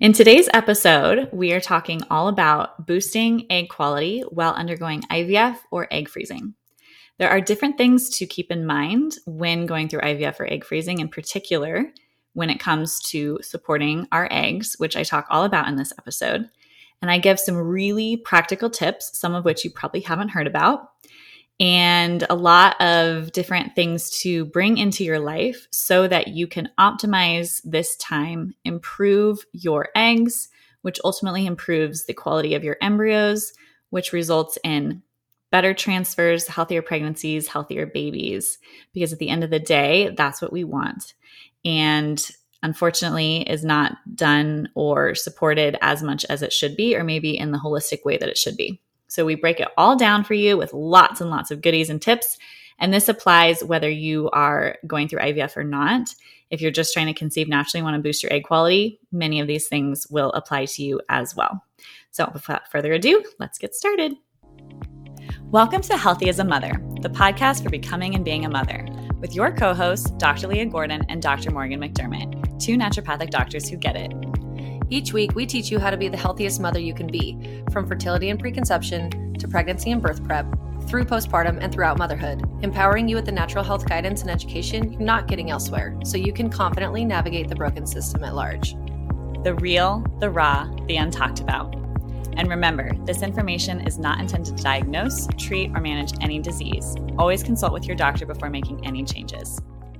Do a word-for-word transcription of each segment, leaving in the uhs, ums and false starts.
In today's episode, we are talking all about boosting egg quality while undergoing I V F or egg freezing. There are different things to keep in mind when going through I V F or egg freezing, in particular when it comes to supporting our eggs, which I talk all about in this episode. And I give some really practical tips, some of which you probably haven't heard about, and a lot of different things to bring into your life so that you can optimize this time, improve your eggs, which ultimately improves the quality of your embryos, which results in better transfers, healthier pregnancies, healthier babies, because at the end of the day, that's what we want. And unfortunately is not done or supported as much as it should be, or maybe in the holistic way that it should be. So we break it all down for you with lots and lots of goodies and tips. And this applies whether you are going through I V F or not. If you're just trying to conceive naturally and want to boost your egg quality, many of these things will apply to you as well. So without further ado, let's get started. Welcome to Healthy as a Mother, the podcast for becoming and being a mother, with your co-hosts, Doctor Leah Gordon and Doctor Morgan McDermott, two naturopathic doctors who get it. Each week, we teach you how to be the healthiest mother you can be, from fertility and preconception to pregnancy and birth prep, through postpartum and throughout motherhood, empowering you with the natural health guidance and education you're not getting elsewhere, so you can confidently navigate the broken system at large. The real, the raw, the untalked about. And remember, this information is not intended to diagnose, treat, or manage any disease. Always consult with your doctor before making any changes.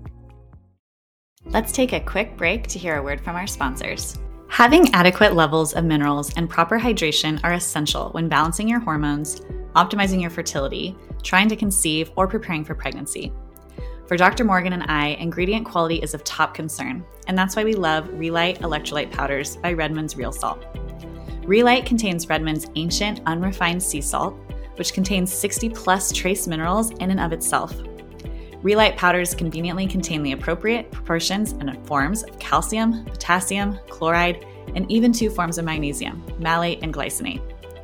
Let's take a quick break to hear a word from our sponsors. Having adequate levels of minerals and proper hydration are essential when balancing your hormones, optimizing your fertility, trying to conceive, or preparing for pregnancy. For Doctor Morgan and I, ingredient quality is of top concern, and that's why we love Re-Lyte Electrolyte Powders by Redmond's Real Salt. Re-Lyte contains Redmond's ancient, unrefined sea salt, which contains sixty plus trace minerals in and of itself. Re-Lyte powders conveniently contain the appropriate proportions and forms of calcium, potassium, chloride, and even two forms of magnesium, malate and glycinate.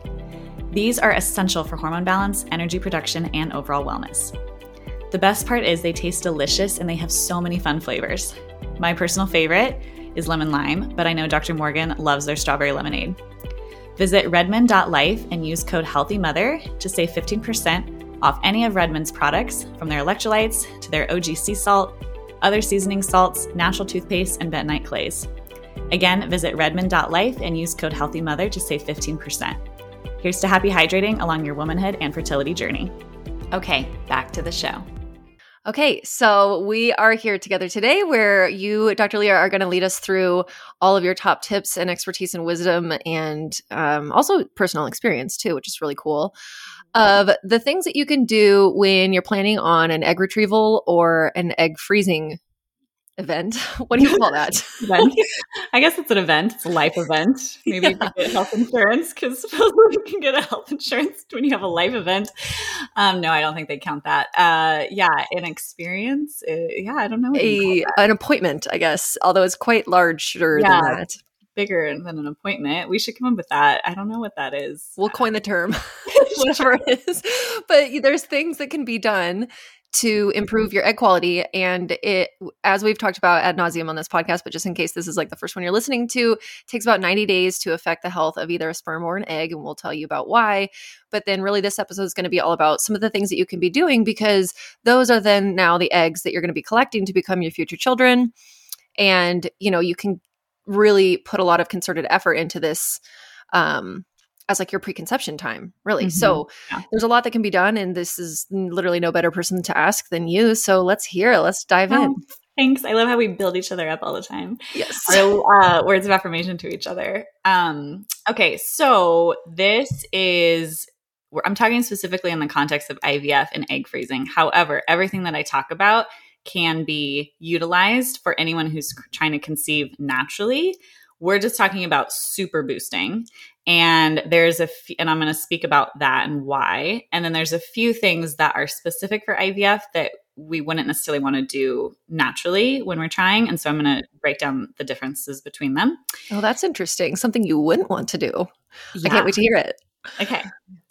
These are essential for hormone balance, energy production, and overall wellness. The best part is they taste delicious and they have so many fun flavors. My personal favorite is lemon lime, but I know Doctor Morgan loves their strawberry lemonade. Visit redmond dot life and use code HEALTHYMOTHER to save fifteen percent off any of Redmond's products, from their electrolytes to their O G sea salt, other seasoning salts, natural toothpaste, and bentonite clays. Again, visit redmond dot life and use code HEALTHYMOTHER to save fifteen percent. Here's to happy hydrating along your womanhood and fertility journey. Okay, back to the show. Okay, so we are here together today where you, Doctor Leah, are going to lead us through all of your top tips and expertise and wisdom, and um, also personal experience too, which is really cool, of the things that you can do when you're planning on an egg retrieval or an egg freezing event. What do you call that? Event. I guess it's an event. It's a life event. Maybe yeah. You can get health insurance, because supposedly you can get a health insurance when you have a life event. Um, no, I don't think they count that. Uh, yeah, an experience. Uh, yeah, I don't know. What a, an appointment, I guess, although it's quite larger yeah. than that. Bigger than an appointment. We should come up with that. I don't know what that is. We'll coin the term, whatever it is. But there's things that can be done to improve your egg quality. And it, as we've talked about ad nauseum on this podcast, but just in case this is like the first one you're listening to, it takes about ninety days to affect the health of either a sperm or an egg. And we'll tell you about why. But then really this episode is going to be all about some of the things that you can be doing, because those are then now the eggs that you're going to be collecting to become your future children. And, you know, you can really put a lot of concerted effort into this um, as like your preconception time, really. Mm-hmm. So yeah. There's a lot that can be done, and this is literally no better person to ask than you. So let's hear it. Let's dive oh, in. Thanks. I love how we build each other up all the time. Yes. Our uh, words of affirmation to each other. Um, okay. So this is, I'm talking specifically in the context of I V F and egg freezing. However, everything that I talk about can be utilized for anyone who's trying to conceive naturally. We're just talking about super boosting. And there's a, f- and I'm going to speak about that and why. And then there's a few things that are specific for I V F that we wouldn't necessarily want to do naturally when we're trying. And so I'm going to break down the differences between them. Oh, that's interesting. Something you wouldn't want to do. Yeah. I can't wait to hear it. Okay.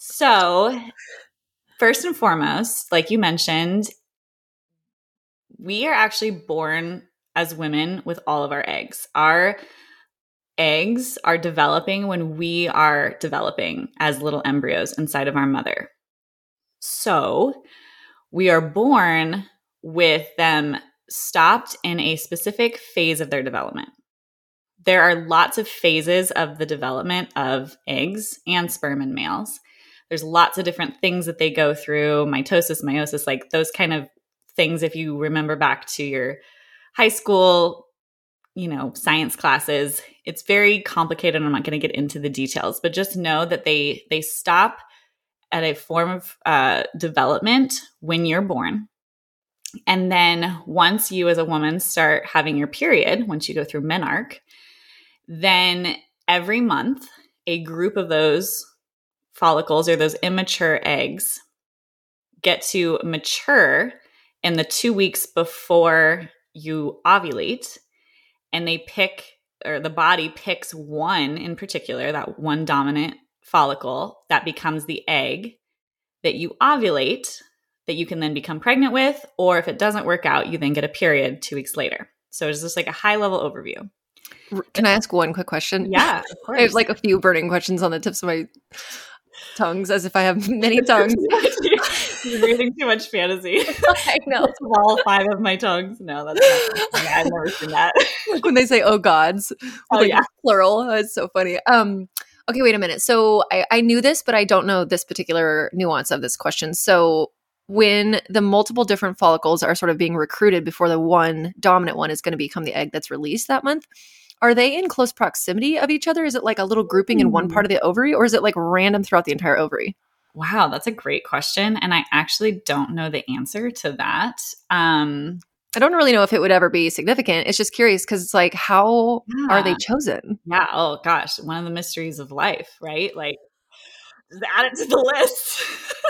So first and foremost, like you mentioned, we are actually born as women with all of our eggs. Our eggs are developing when we are developing as little embryos inside of our mother. So we are born with them stopped in a specific phase of their development. There are lots of phases of the development of eggs and sperm in males. There's lots of different things that they go through, mitosis, meiosis, like those kind of things. If you remember back to your high school, you know, science classes, it's very complicated. I'm not going to get into the details, but just know that they they stop at a form of uh, development when you're born. And then once you as a woman start having your period, once you go through menarche, then every month, a group of those follicles or those immature eggs get to mature in the two weeks before you ovulate. And they pick, or the body picks one in particular, that one dominant follicle that becomes the egg that you ovulate, that you can then become pregnant with. Or if it doesn't work out, you then get a period two weeks later. So it's just like a high level overview. Can I ask one quick question? Yeah, of course. I have like a few burning questions on the tips of my tongues, as if I have many tongues. You're reading too much fantasy. I know. All five of my tongues. No, that's not funny. I've never seen that. Like when they say, oh gods, Oh, like yeah. plural. It's so funny. Um, okay, wait a minute. So I, I knew this, but I don't know this particular nuance of this question. So when the multiple different follicles are sort of being recruited before the one dominant one is going to become the egg that's released that month, are they in close proximity of each other? Is it like a little grouping in one part of the ovary, or is it like random throughout the entire ovary? Wow, that's a great question. And I actually don't know the answer to that. Um, I don't really know if it would ever be significant. It's just curious because it's like, how yeah. are they chosen? Yeah. Oh, gosh. One of the mysteries of life, right? Like, just add it to the list.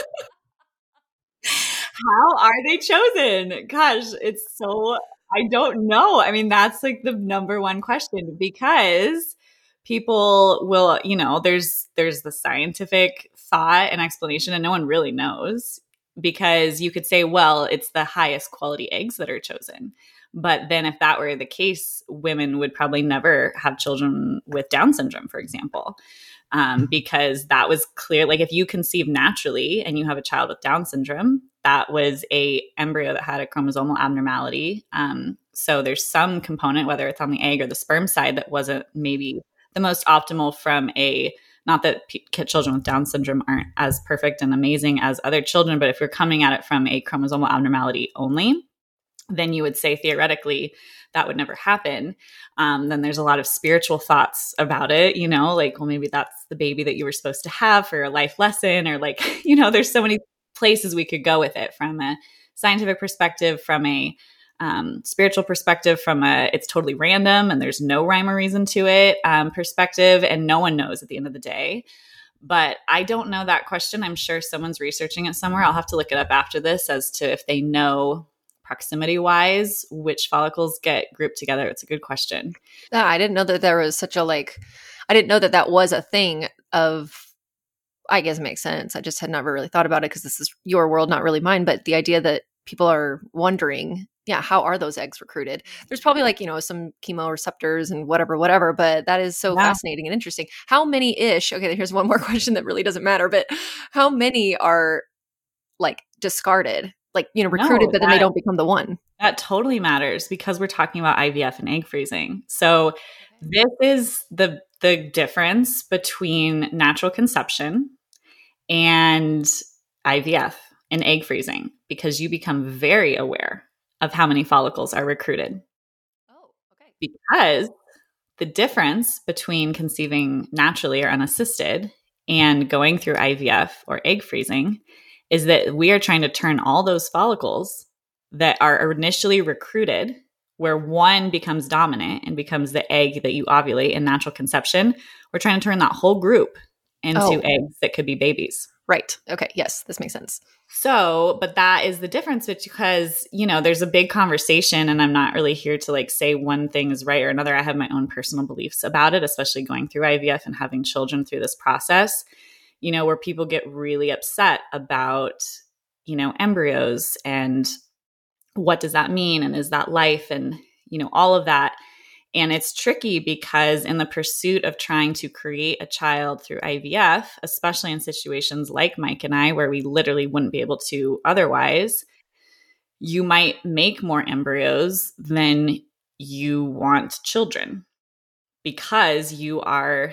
How are they chosen? Gosh, it's so, I don't know. I mean, that's like the number one question, because people will, you know, there's there's the scientific thought and explanation, and no one really knows, because you could say, well, it's the highest quality eggs that are chosen. But then if that were the case, women would probably never have children with Down syndrome, for example, um, because that was clear. Like if you conceive naturally and you have a child with Down syndrome, that was a embryo that had a chromosomal abnormality. Um, so there's some component, whether it's on the egg or the sperm side, that wasn't maybe the most optimal from a, not that p- children with Down syndrome aren't as perfect and amazing as other children, but if you're coming at it from a chromosomal abnormality only, then you would say theoretically that would never happen. Um, then there's a lot of spiritual thoughts about it, you know, like, well, maybe that's the baby that you were supposed to have for a life lesson, or like, you know, there's so many places we could go with it, from a scientific perspective, from a um, spiritual perspective, from a it's totally random and there's no rhyme or reason to it um, perspective, and no one knows at the end of the day. But I don't know that question. I'm sure someone's researching it somewhere. I'll have to look it up after this as to if they know proximity wise which follicles get grouped together. It's a good question. Yeah, I didn't know that there was such a like, I didn't know that that was a thing of, I guess it makes sense. I just had never really thought about it because this is your world, not really mine. But the idea that people are wondering, yeah, how are those eggs recruited? There's probably like, you know, some chemoreceptors and whatever, whatever. But that is so yeah. fascinating and interesting. How many ish? Okay, here's one more question that really doesn't matter. But how many are like discarded? Like, you know, recruited, no, but then that, they don't become the one. That totally matters, because we're talking about I V F and egg freezing. So this is the the difference between natural conception and I V F and egg freezing, because you become very aware of how many follicles are recruited. Oh, okay. Because the difference between conceiving naturally or unassisted and going through I V F or egg freezing is that we are trying to turn all those follicles that are initially recruited, where one becomes dominant and becomes the egg that you ovulate in natural conception. We're trying to turn that whole group into oh. eggs that could be babies. Right. Okay. Yes, this makes sense. So, but that is the difference, because, you know, there's a big conversation, and I'm not really here to like say one thing is right or another. I have my own personal beliefs about it, especially going through I V F and having children through this process, you know, where people get really upset about, you know, embryos and what does that mean? And is that life? And, you know, all of that. And it's tricky because in the pursuit of trying to create a child through I V F, especially in situations like Mike and I, where we literally wouldn't be able to otherwise, you might make more embryos than you want children because you are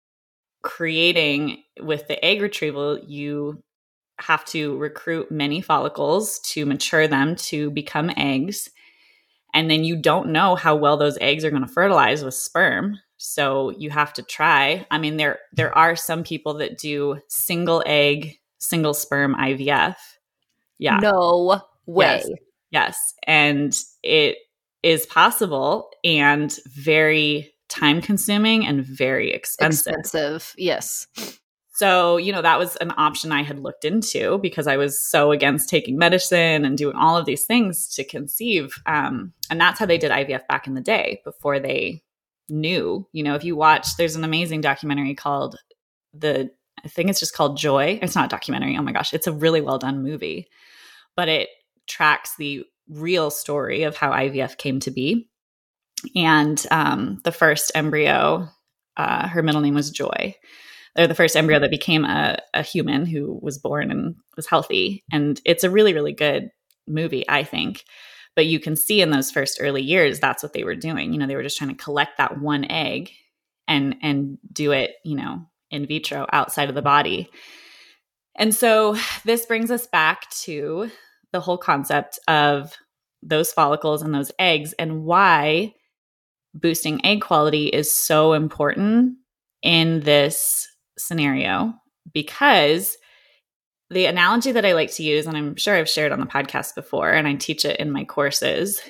creating, with the egg retrieval, you have to recruit many follicles to mature them to become eggs. And then you don't know how well those eggs are going to fertilize with sperm. So you have to try. I mean, there there are some people that do single egg, single sperm I V F. Yeah. No way. Yes. Yes. And it is possible and very time consuming and very expensive. Expensive. Yes. So, you know, that was an option I had looked into because I was so against taking medicine and doing all of these things to conceive. Um, and that's how they did I V F back in the day before they knew. You know, if you watch, there's an amazing documentary called the, I think it's just called Joy. It's not a documentary. Oh my gosh. It's a really well done movie, but it tracks the real story of how I V F came to be. And um, the first embryo, uh, her middle name was Joy. They're the first embryo that became a, a human who was born and was healthy. And it's a really, really good movie, I think. But you can see in those first early years, that's what they were doing. You know, they were just trying to collect that one egg and and do it, you know, in vitro outside of the body. And so this brings us back to the whole concept of those follicles and those eggs and why boosting egg quality is so important in this scenario, because the analogy that I like to use, and I'm sure I've shared on the podcast before, and I teach it in my courses,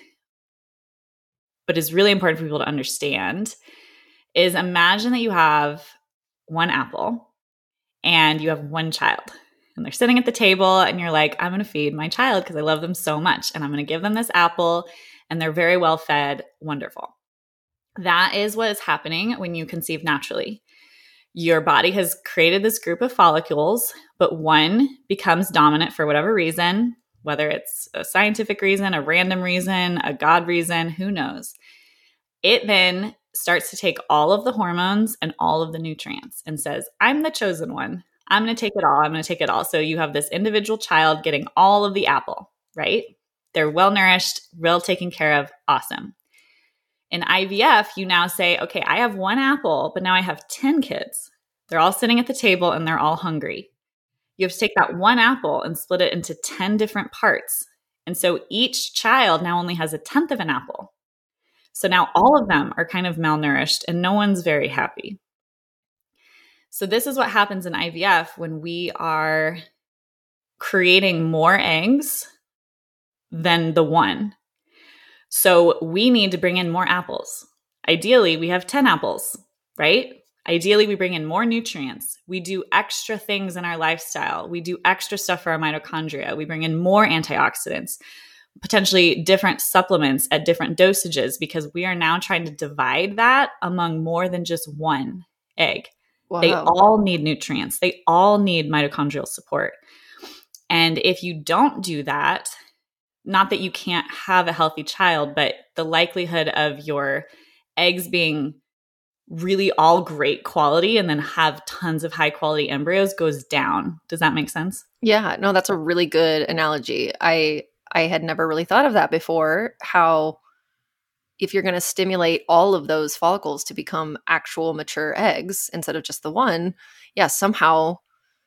but is really important for people to understand, is imagine that you have one apple and you have one child. And they're sitting at the table and you're like, I'm going to feed my child because I love them so much. And I'm going to give them this apple and they're very well fed. Wonderful. That is what is happening when you conceive naturally. Your body has created this group of follicles, but one becomes dominant for whatever reason, whether it's a scientific reason, a random reason, a God reason, who knows. It then starts to take all of the hormones and all of the nutrients and says, I'm the chosen one. I'm going to take it all. I'm going to take it all. So you have this individual child getting all of the apple, right? They're well nourished, well taken care of. Awesome. In I V F, you now say, okay, I have one apple, but now I have ten kids. They're all sitting at the table and they're all hungry. You have to take that one apple and split it into ten different parts. And so each child now only has a tenth of an apple. So now all of them are kind of malnourished and no one's very happy. So this is what happens in I V F when we are creating more eggs than the one. So we need to bring in more apples. Ideally, we have ten apples, right? Ideally, we bring in more nutrients. We do extra things in our lifestyle. We do extra stuff for our mitochondria. We bring in more antioxidants, potentially different supplements at different dosages, because we are now trying to divide that among more than just one egg. Wow. They all need nutrients. They all need mitochondrial support. And if you don't do that, not that you can't have a healthy child, but the likelihood of your eggs being really all great quality and then have tons of high quality embryos goes down. Does that make sense? Yeah, no, that's a really good analogy. I I had never really thought of that before, how if you're going to stimulate all of those follicles to become actual mature eggs instead of just the one, yeah, somehow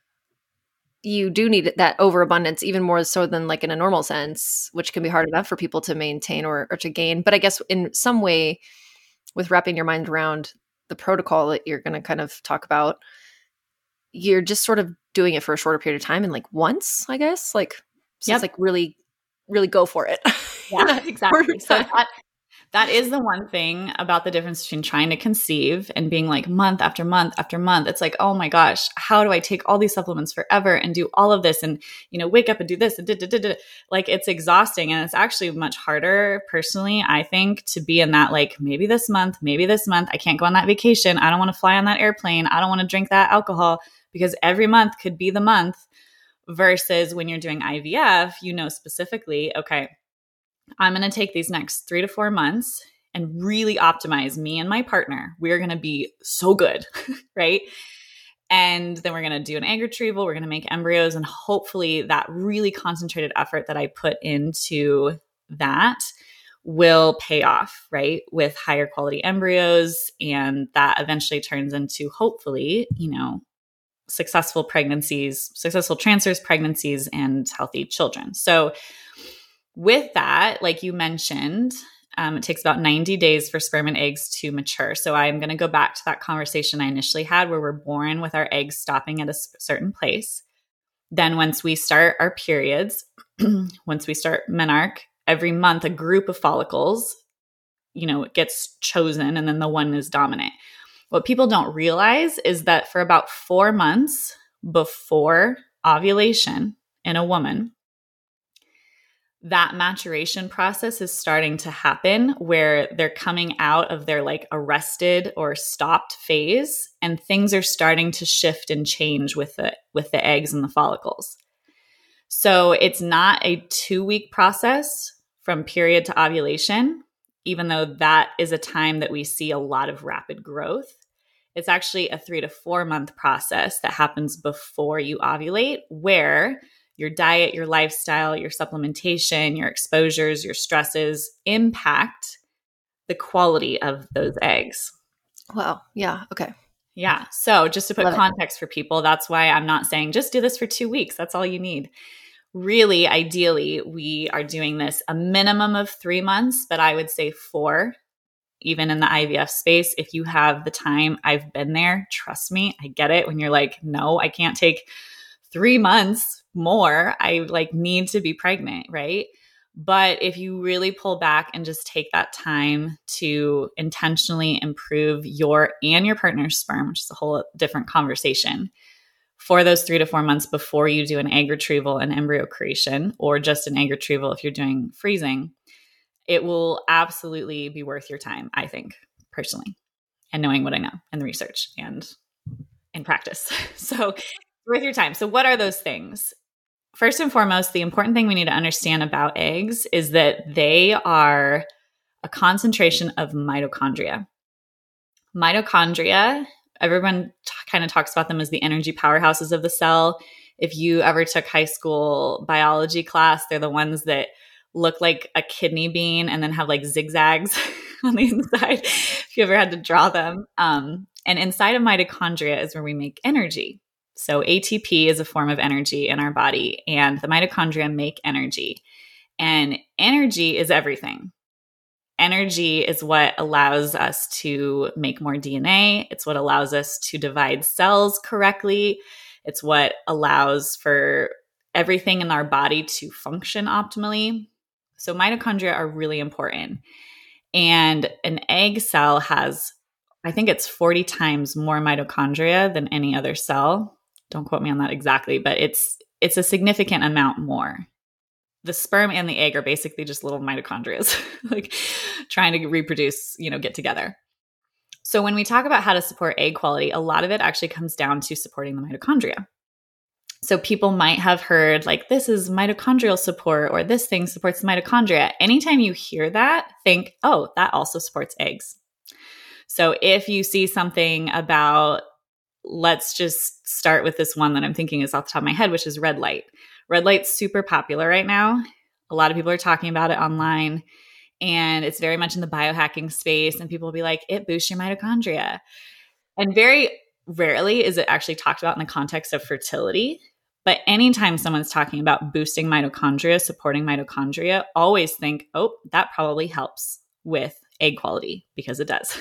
you do need that overabundance, even more so than like in a normal sense, which can be hard enough for people to maintain or, or to gain. But I guess in some way, with wrapping your mind around the protocol that you're going to kind of talk about, you're just sort of doing it for a shorter period of time and like once, I guess, like, so yep. It's like really, really go for it. Yeah, exactly. So that, that is the one thing about the difference between trying to conceive and being like month after month after month. It's like, oh my gosh, how do I take all these supplements forever and do all of this and, you know, wake up and do this and da, da, da, da. Like it's exhausting. And it's actually much harder personally, I think, to be in that, like maybe this month, maybe this month, I can't go on that vacation. I don't want to fly on that airplane. I don't want to drink that alcohol, because every month could be the month, versus when you're doing I V F, you know, specifically, okay, I'm going to take these next three to four months and really optimize me and my partner, we're going to be so good, right? And then we're going to do an egg retrieval. We're going to make embryos. And hopefully that really concentrated effort that I put into that will pay off, right? With higher quality embryos. And that eventually turns into, hopefully, you know, successful pregnancies, successful transfers, pregnancies, and healthy children. So with that, like you mentioned, Um, it takes about ninety days for sperm and eggs to mature. So I'm going to go back to that conversation I initially had where we're born with our eggs stopping at a certain place. Then once we start our periods, once we start menarche, every month a group of follicles, you know, it gets chosen and then the one is dominant. What people don't realize is that for about four months before ovulation in a woman, that maturation process is starting to happen where they're coming out of their like arrested or stopped phase and things are starting to shift and change with the with the eggs and the follicles. So it's not a two-week process from period to ovulation, even though that is a time that we see a lot of rapid growth. It's actually a three to four month process that happens before you ovulate, where your diet, your lifestyle, your supplementation, your exposures, your stresses impact the quality of those eggs. Wow. Yeah. Okay. Yeah. So just to put Love context it. for people, that's why I'm not saying just do this for two weeks. That's all you need. Really, ideally, we are doing this a minimum of three months, but I would say four, even in the I V F space. If you have the time, I've been there. Trust me, I get it when you're like, no, I can't take three months more. I like need to be pregnant, right? But if you really pull back and just take that time to intentionally improve your and your partner's sperm, which is a whole different conversation, for those three to four months before you do an egg retrieval and embryo creation, or just an egg retrieval if you're doing freezing, it will absolutely be worth your time, I think, personally, and knowing what I know and the research and in practice. So worth your time. So what are those things? First and foremost, the important thing we need to understand about eggs is that they are a concentration of mitochondria. Mitochondria, everyone t- kind of talks about them as the energy powerhouses of the cell. If you ever took high school biology class, they're the ones that look like a kidney bean and then have like zigzags on the inside, if you ever had to draw them. Um, and inside of mitochondria is where we make energy. So A T P is a form of energy in our body, and the mitochondria make energy. And energy is everything. Energy is what allows us to make more D N A. It's what allows us to divide cells correctly. It's what allows for everything in our body to function optimally. So mitochondria are really important. And an egg cell has, I think it's forty times more mitochondria than any other cell. Don't quote me on that exactly, but it's it's a significant amount more. The sperm and the egg are basically just little mitochondria, like trying to reproduce, you know, get together. So when we talk about how to support egg quality, a lot of it actually comes down to supporting the mitochondria. So people might have heard like, this is mitochondrial support, or this thing supports mitochondria. Anytime you hear that, think, oh, that also supports eggs. So if you see something about, let's just start with this one that I'm thinking is off the top of my head, which is red light. Red light's super popular right now. A lot of people are talking about it online, and it's very much in the biohacking space. And people will be like, it boosts your mitochondria. And very rarely is it actually talked about in the context of fertility. But anytime someone's talking about boosting mitochondria, supporting mitochondria, always think, oh, that probably helps with egg quality, because it does.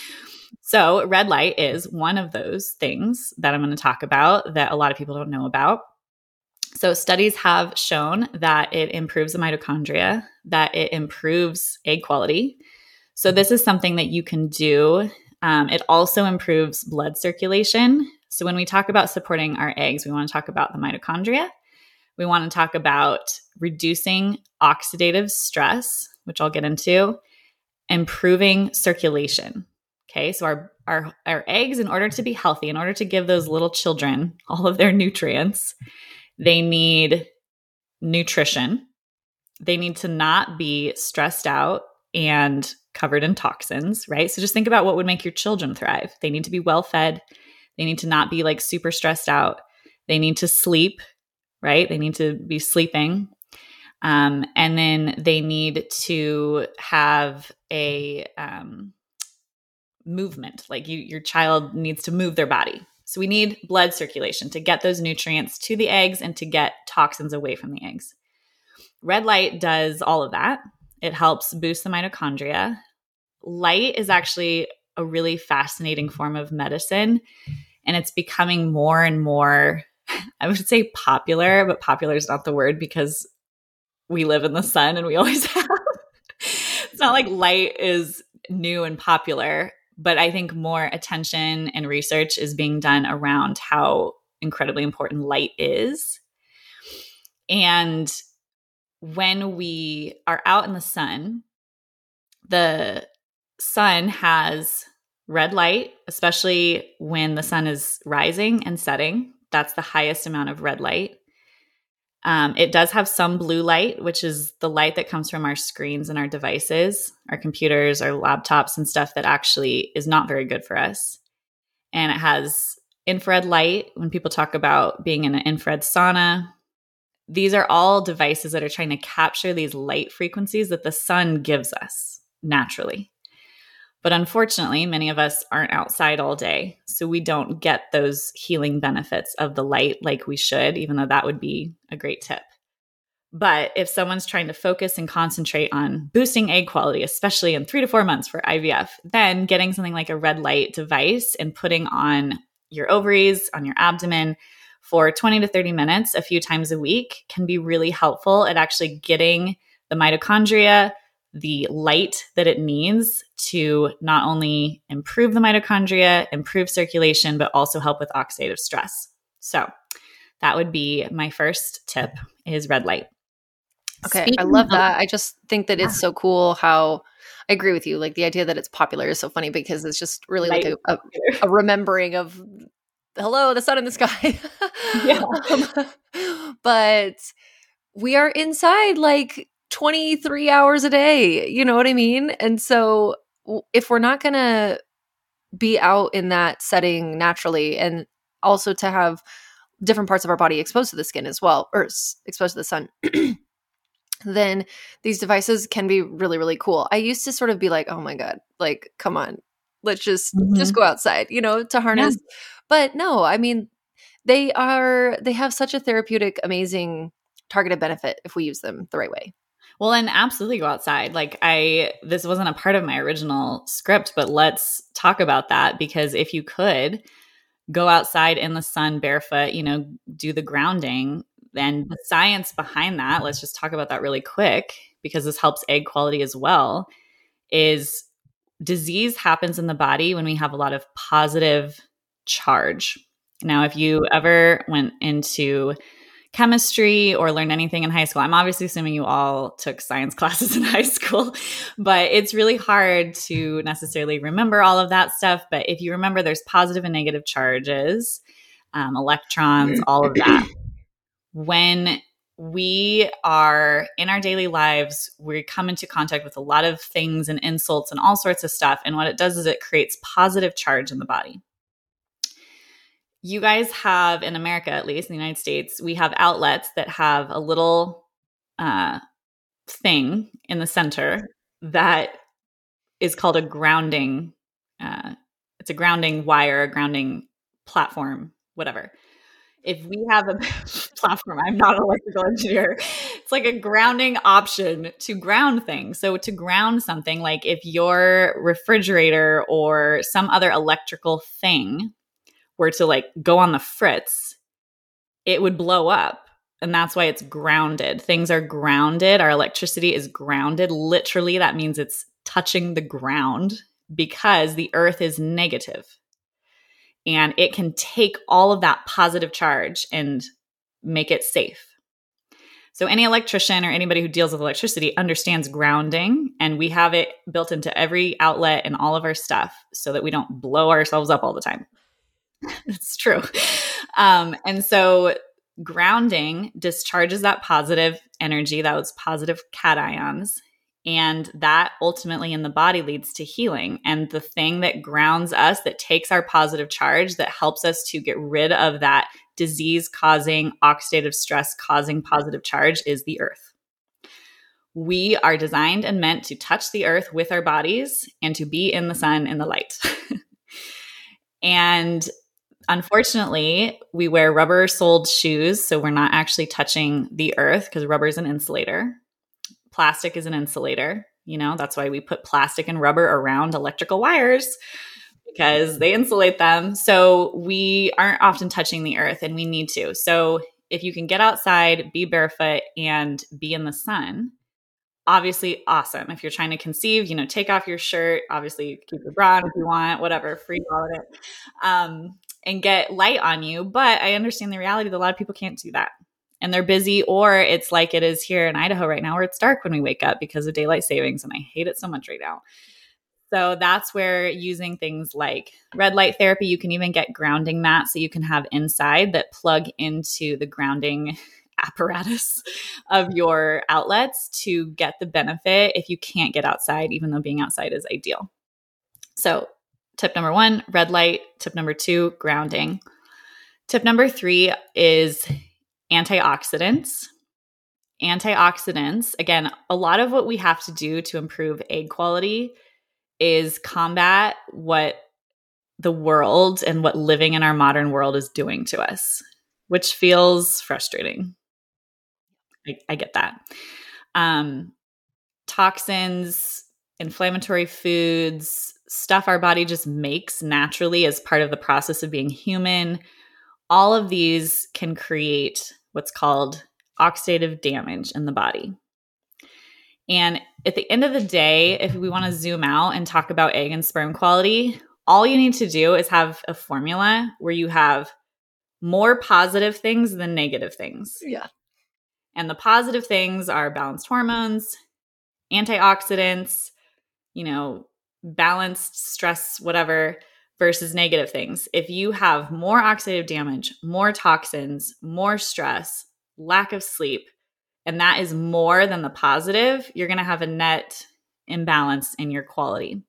So red light is one of those things that I'm going to talk about that a lot of people don't know about. So studies have shown that it improves the mitochondria, that it improves egg quality. So this is something that you can do. Um, it also improves blood circulation. So when we talk about supporting our eggs, we want to talk about the mitochondria. We want to talk about reducing oxidative stress, which I'll get into, improving circulation. Okay, so our, our, our eggs, in order to be healthy, in order to give those little children all of their nutrients, they need nutrition. They need to not be stressed out and covered in toxins, right? So just think about what would make your children thrive. They need to be well fed. They need to not be like super stressed out. They need to sleep, right? They need to be sleeping. Um, and then they need to have a um, movement, like you, your child needs to move their body. So we need blood circulation to get those nutrients to the eggs and to get toxins away from the eggs. Red light does all of that. It helps boost the mitochondria. Light is actually a really fascinating form of medicine, and it's becoming more and more, I would say popular, but popular is not the word because we live in the sun and we always have. It's not like light is new and popular, but I think more attention and research is being done around how incredibly important light is. And when we are out in the sun, the sun has red light, especially when the sun is rising and setting. That's the highest amount of red light. Um, it does have some blue light, which is the light that comes from our screens and our devices, our computers, our laptops and stuff that actually is not very good for us. And it has infrared light. When people talk about being in an infrared sauna, these are all devices that are trying to capture these light frequencies that the sun gives us naturally. But unfortunately, many of us aren't outside all day, so we don't get those healing benefits of the light like we should, even though that would be a great tip. But if someone's trying to focus and concentrate on boosting egg quality, especially in three to four months for I V F, then getting something like a red light device and putting on your ovaries, on your abdomen for twenty to thirty minutes a few times a week can be really helpful at actually getting the mitochondria the light that it needs to not only improve the mitochondria, improve circulation, but also help with oxidative stress. So that would be my first tip is red light. Okay. Speaking I love of- that. I just think that it's so cool how I agree with you. Like the idea that it's popular is so funny because it's just really Light like a, a, a remembering of hello, the sun in the sky. Yeah. um, but we are inside like twenty-three hours a day. You know what I mean? And so w- if we're not going to be out in that setting naturally, and also to have different parts of our body exposed to the skin as well, or s- exposed to the sun, then these devices can be really, really cool. I used to sort of be like, oh my God, like, come on, let's just, Mhm. just go outside, you know, to harness. Yeah. But no, I mean, they are, they have such a therapeutic, amazing targeted benefit if we use them the right way. Well, and absolutely go outside. Like I, this wasn't a part of my original script, but let's talk about that because if you could go outside in the sun barefoot, you know, do the grounding and the science behind that, let's just talk about that really quick because this helps egg quality as well, is disease happens in the body when we have a lot of positive charge. Now, if you ever went into chemistry or learned anything in high school, I'm obviously assuming you all took science classes in high school, but it's really hard to necessarily remember all of that stuff. But if you remember, there's positive and negative charges, um, electrons, all of that. When we are in our daily lives, we come into contact with a lot of things and insults and all sorts of stuff. And what it does is it creates positive charge in the body. You guys have, in America at least, in the United States, we have outlets that have a little uh, thing in the center that is called a grounding. Uh, it's a grounding wire, a grounding platform, whatever. If we have a platform, I'm not an electrical engineer. It's like a grounding option to ground things. So to ground something, like if your refrigerator or some other electrical thing were to like go on the fritz, it would blow up. And that's why it's grounded. Things are grounded. Our electricity is grounded. Literally, that means it's touching the ground because the earth is negative. And it can take all of that positive charge and make it safe. So any electrician or anybody who deals with electricity understands grounding, and we have it built into every outlet and all of our stuff so that we don't blow ourselves up all the time. It's true. Um, and so grounding discharges that positive energy, those positive cations, And that ultimately in the body leads to healing. And the thing that grounds us, that takes our positive charge, that helps us to get rid of that disease-causing, oxidative stress-causing positive charge is the earth. We are designed and meant to touch the earth with our bodies and to be in the sun in the light. And unfortunately, we wear rubber-soled shoes, so we're not actually touching the earth because rubber is an insulator. Plastic is an insulator. You know, that's why we put plastic and rubber around electrical wires, because they insulate them. So we aren't often touching the earth, and we need to. So if you can get outside, be barefoot, and be in the sun, obviously awesome. If you're trying to conceive, you know, take off your shirt, obviously keep your bra on if you want, whatever, free ball it, um, and get light on you. But I understand the reality that a lot of people can't do that. And they're busy, or it's like it is here in Idaho right now, where it's dark when we wake up because of daylight savings. And I hate it so much right now. So that's where using things like red light therapy, you can even get grounding mats that you can have inside that plug into the grounding apparatus of your outlets to get the benefit if you can't get outside, even though being outside is ideal. So tip number one, red light. Tip number two, grounding. Tip number three is antioxidants. Antioxidants, again, a lot of what we have to do to improve egg quality is combat what the world and what living in our modern world is doing to us, which feels frustrating. I, I get that. Um, toxins, inflammatory foods, stuff our body just makes naturally as part of the process of being human. All of these can create what's called oxidative damage in the body. And at the end of the day, if we want to zoom out and talk about egg and sperm quality, all you need to do is have a formula where you have more positive things than negative things. Yeah. And the positive things are balanced hormones, antioxidants, you know, balanced stress, whatever, versus negative things. If you have more oxidative damage, more toxins, more stress, lack of sleep, and that is more than the positive, you're going to have a net imbalance in your quality.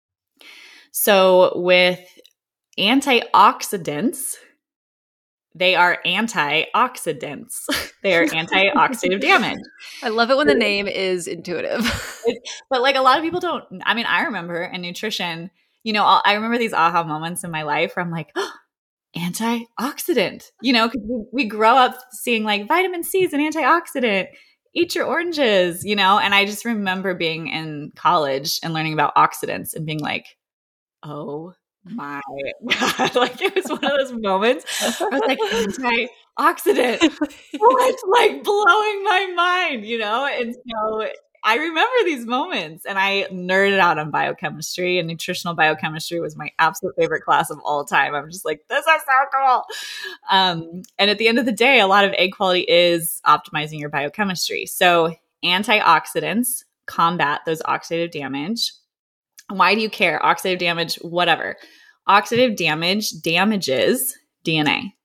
So with antioxidants, they are antioxidants. They are antioxidative damage. I love it when the name is intuitive. It, but like a lot of people don't, I mean, I remember in nutrition, you know, I remember these aha moments in my life where I'm like, oh, antioxidant, you know, because we, we grow up seeing like vitamin C is an antioxidant, eat your oranges, you know, and I just remember being in college and learning about oxidants and being like, oh my God, like it was one of those moments where I was like, antioxidant, what's like blowing my mind, you know? And so I remember these moments, and I nerded out on biochemistry, and nutritional biochemistry was my absolute favorite class of all time. I'm just like, this is so cool. Um, and at the end of the day, a lot of egg quality is optimizing your biochemistry. So antioxidants combat those oxidative damage. Why do you care? Oxidative damage, whatever. Oxidative damage damages D N A.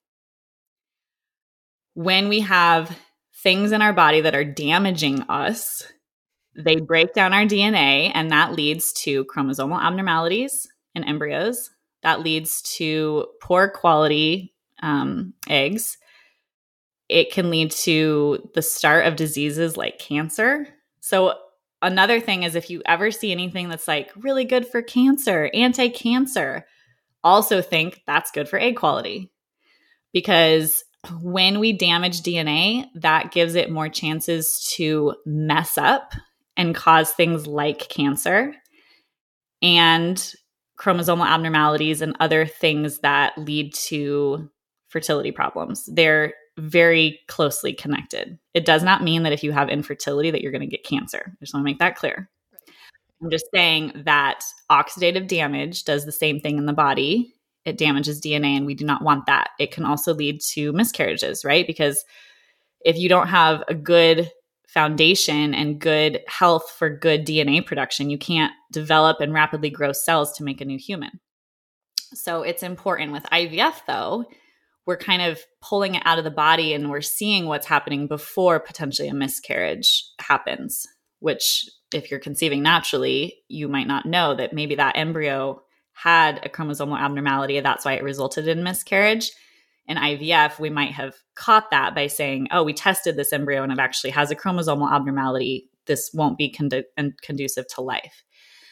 When we have things in our body that are damaging us, they break down our D N A, and that leads to chromosomal abnormalities in embryos. That leads to poor quality um, eggs. It can lead to the start of diseases like cancer. So another thing is, if you ever see anything that's like really good for cancer, anti-cancer, also think that's good for egg quality. Because when we damage D N A, that gives it more chances to mess up and cause things like cancer and chromosomal abnormalities and other things that lead to fertility problems. They're very closely connected. It does not mean that if you have infertility that you're going to get cancer. I just want to make that clear. I'm just saying that oxidative damage does the same thing in the body. It damages D N A, and we do not want that. It can also lead to miscarriages, right? Because if you don't have a good foundation and good health for good D N A production, you can't develop and rapidly grow cells to make a new human. So it's important. With I V F, though, we're kind of pulling it out of the body, and we're seeing what's happening before potentially a miscarriage happens, which if you're conceiving naturally, you might not know that maybe that embryo had a chromosomal abnormality. That's why it resulted in miscarriage. In I V F, we might have caught that by saying, oh, we tested this embryo and it actually has a chromosomal abnormality. This won't be condu- conducive to life.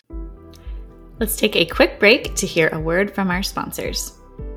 Let's take a quick break to hear a word from our sponsors.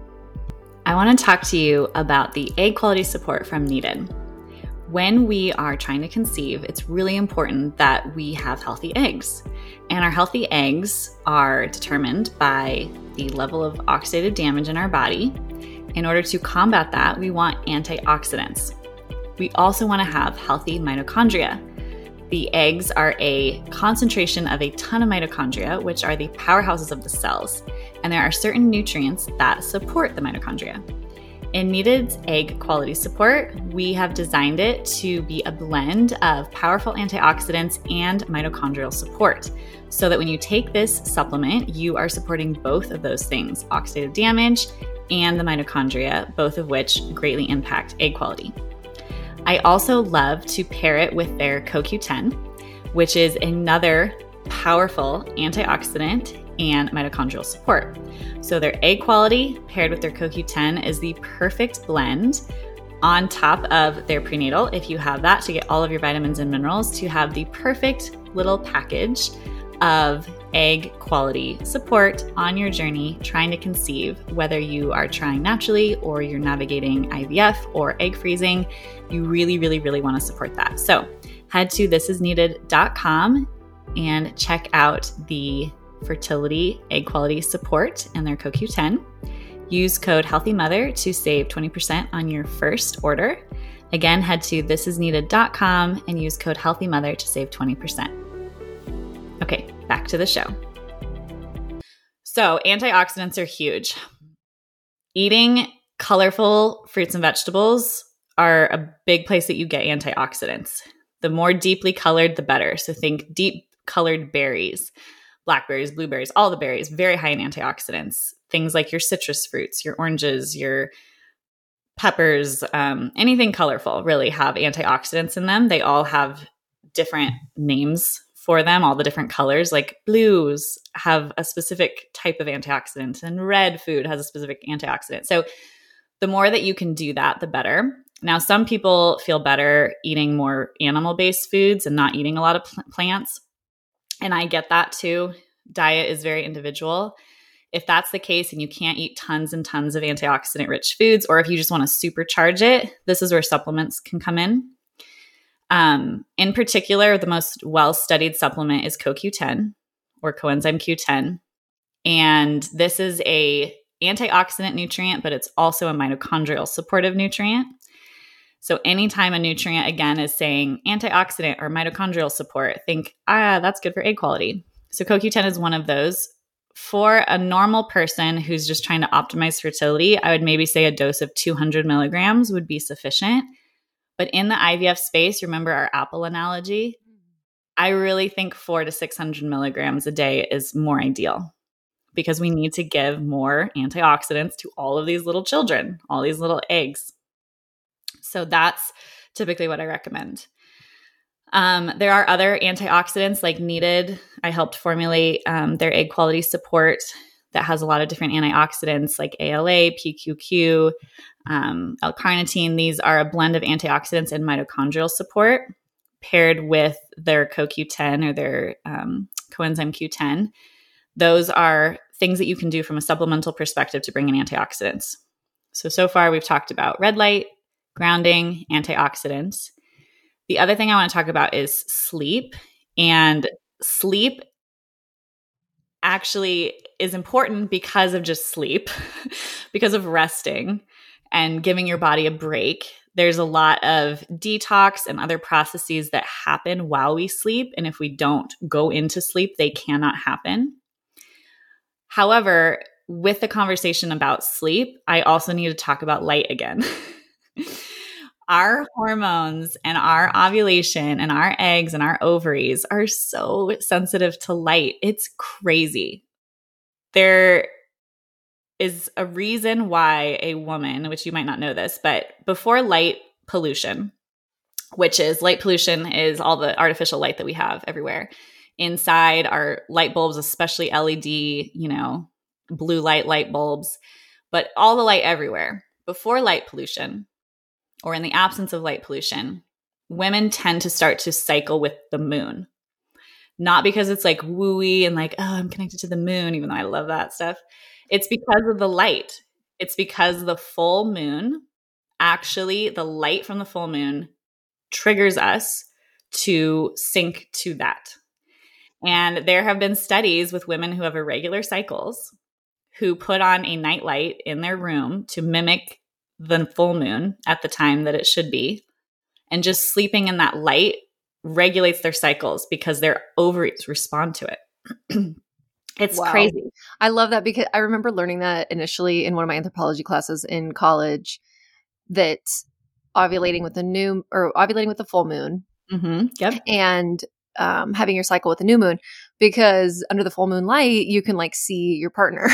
I want to talk to you about the egg quality support from Needed. When we are trying to conceive, it's really important that we have healthy eggs. And our healthy eggs are determined by the level of oxidative damage in our body. In order to combat that, we want antioxidants. We also want to have healthy mitochondria. The eggs are a concentration of a ton of mitochondria, which are the powerhouses of the cells. And there are certain nutrients that support the mitochondria. In Needed's egg quality support, we have designed it to be a blend of powerful antioxidants and mitochondrial support, so that when you take this supplement, you are supporting both of those things, oxidative damage and the mitochondria, both of which greatly impact egg quality. I also love to pair it with their C O Q ten, which is another powerful antioxidant and mitochondrial support. So their egg quality paired with their C O Q ten is the perfect blend on top of their prenatal, if you have that, to get all of your vitamins and minerals, to have the perfect little package of egg quality support on your journey trying to conceive, whether you are trying naturally or you're navigating I V F or egg freezing. You really, really, really want to support that. So head to this is needed dot com and check out the fertility egg quality support and their C O Q ten. Use code HEALTHYMOTHER to save twenty percent on your first order. Again, head to this is needed dot com and use code HEALTHYMOTHER to save twenty percent. Okay, back to the show. So antioxidants are huge. Eating colorful fruits and vegetables are a big place that you get antioxidants. The more deeply colored, the better. So think deep colored berries, blackberries, blueberries, all the berries, very high in antioxidants. Things like your citrus fruits, your oranges, your peppers, um, anything colorful really have antioxidants in them. They all have different names for them, all the different colors. Like blues have a specific type of antioxidant and red food has a specific antioxidant. So the more that you can do that, the better. Now, some people feel better eating more animal-based foods and not eating a lot of pl- plants. And I get that too. Diet is very individual. If that's the case and you can't eat tons and tons of antioxidant-rich foods, or if you just want to supercharge it, this is where supplements can come in. Um, in particular, the most well-studied supplement is C O Q ten or coenzyme Q ten. And this is a antioxidant nutrient, but it's also a mitochondrial supportive nutrient. So anytime a nutrient, again, is saying antioxidant or mitochondrial support, think, ah, that's good for egg quality. So C O Q ten is one of those. For a normal person who's just trying to optimize fertility, I would maybe say a dose of two hundred milligrams would be sufficient. But in the I V F space, remember our apple analogy? I really think four to six hundred milligrams a day is more ideal because we need to give more antioxidants to all of these little children, all these little eggs. So that's typically what I recommend. Um, there are other antioxidants like Needed. I helped formulate um, their egg quality support that has a lot of different antioxidants like A L A, P Q Q, um, L-carnitine. These are a blend of antioxidants and mitochondrial support paired with their C O Q ten or their um, coenzyme Q ten. Those are things that you can do from a supplemental perspective to bring in antioxidants. So, so far we've talked about red light, grounding, antioxidants. The other thing I want to talk about is sleep. And sleep actually is important because of just sleep, because of resting and giving your body a break. There's a lot of detox and other processes that happen while we sleep. And if we don't go into sleep, they cannot happen. However, with the conversation about sleep, I also need to talk about light again. Our hormones and our ovulation and our eggs and our ovaries are so sensitive to light. It's crazy. There is a reason why a woman, which you might not know this, but before light pollution, which is light pollution is all the artificial light that we have everywhere. Inside our light bulbs, especially L E D, you know, blue light light bulbs, but all the light everywhere. Before light pollution, or in the absence of light pollution, women tend to start to cycle with the moon. Not because it's like wooey and like, oh, I'm connected to the moon, even though I love that stuff. It's because of the light. It's because the full moon, actually, the light from the full moon triggers us to sync to that. And there have been studies with women who have irregular cycles who put on a nightlight in their room to mimic the full moon at the time that it should be. And just sleeping in that light regulates their cycles because their ovaries respond to it. It's Wow. crazy. I love that because I remember learning that initially in one of my anthropology classes in college, that ovulating with the new or ovulating with the full moon Mm-hmm. Yep. and um, having your cycle with the new moon, because under the full moon light, you can like see your partner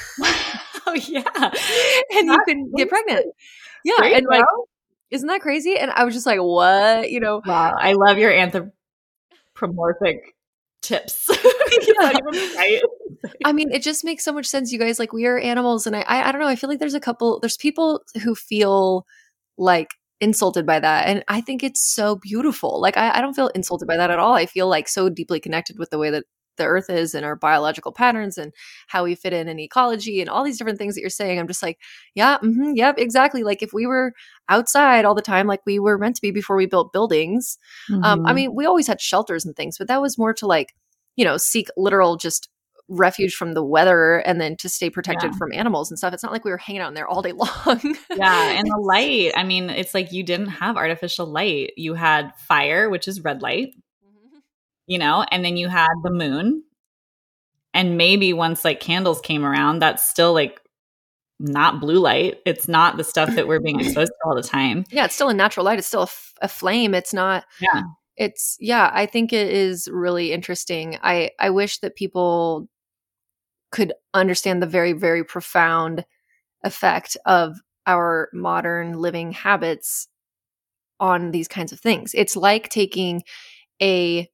Oh, yeah. and you can get pregnant. Yeah. There you And like, go. isn't that crazy? And I was just like, what? You know, Wow. I love your anthropomorphic tips. It's not even right. I mean, it just makes so much sense, you guys. Like, we are animals, and I, I, I don't know. I feel like there's a couple. There's people who feel like insulted by that, and I think it's so beautiful. Like, I, I don't feel insulted by that at all. I feel like so deeply connected with the way that the Earth is and our biological patterns and how we fit in in ecology and all these different things that you're saying. I'm just like, yeah, mm-hmm, yep, exactly. Like, if we were outside all the time, like we were meant to be before we built buildings. Mm-hmm. Um, I mean, we always had shelters and things, but that was more to like, you know, seek literal just refuge from the weather and then to stay protected Yeah. from animals and stuff. It's not like we were hanging out in there all day long. Yeah. And the light, I mean, it's like you didn't have artificial light. You had fire, which is red light, you know, and then you had the moon. And maybe once like candles came around, that's still like not blue light. It's not the stuff that we're being exposed to all the time. Yeah, it's still a natural light. It's still a, f- a flame. It's not. Yeah. It's yeah. I think it is really interesting. I I wish that people could understand the very very profound effect of our modern living habits on these kinds of things. It's like taking a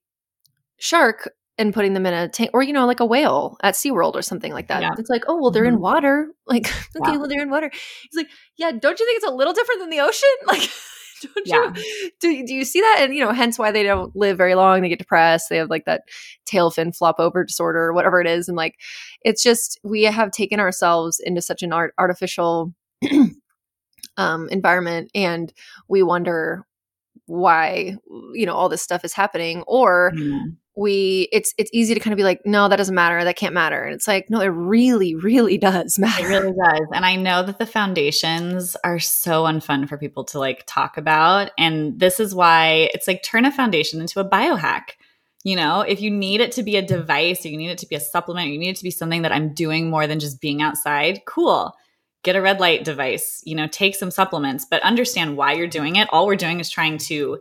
shark and putting them in a tank, or, you know, like a whale at SeaWorld or something like that. Yeah. It's like, oh, well, they're Mhm. in water. Like, okay, Yeah. well, they're in water. He's like, yeah, don't you think it's a little different than the ocean? Like, don't Yeah. you, do, do you see that? And, you know, hence why they don't live very long. They get depressed. They have like that tail fin flop over disorder or whatever it is. And like, it's just, we have taken ourselves into such an art, artificial um, environment, and we wonder why, you know, all this stuff is happening. Or Mhm. we it's it's easy to kind of be like, no, that doesn't matter, that can't matter. And it's like, no, it really really does matter. It really does. And I know that the foundations are so unfun for people to like talk about. And this is why it's like turn a foundation into a biohack. You know, if you need it to be a device, or you need it to be a supplement, or you need it to be something that I'm doing more than just being outside, cool. Get a red light device, you know, take some supplements, but understand why you're doing it. All we're doing is trying to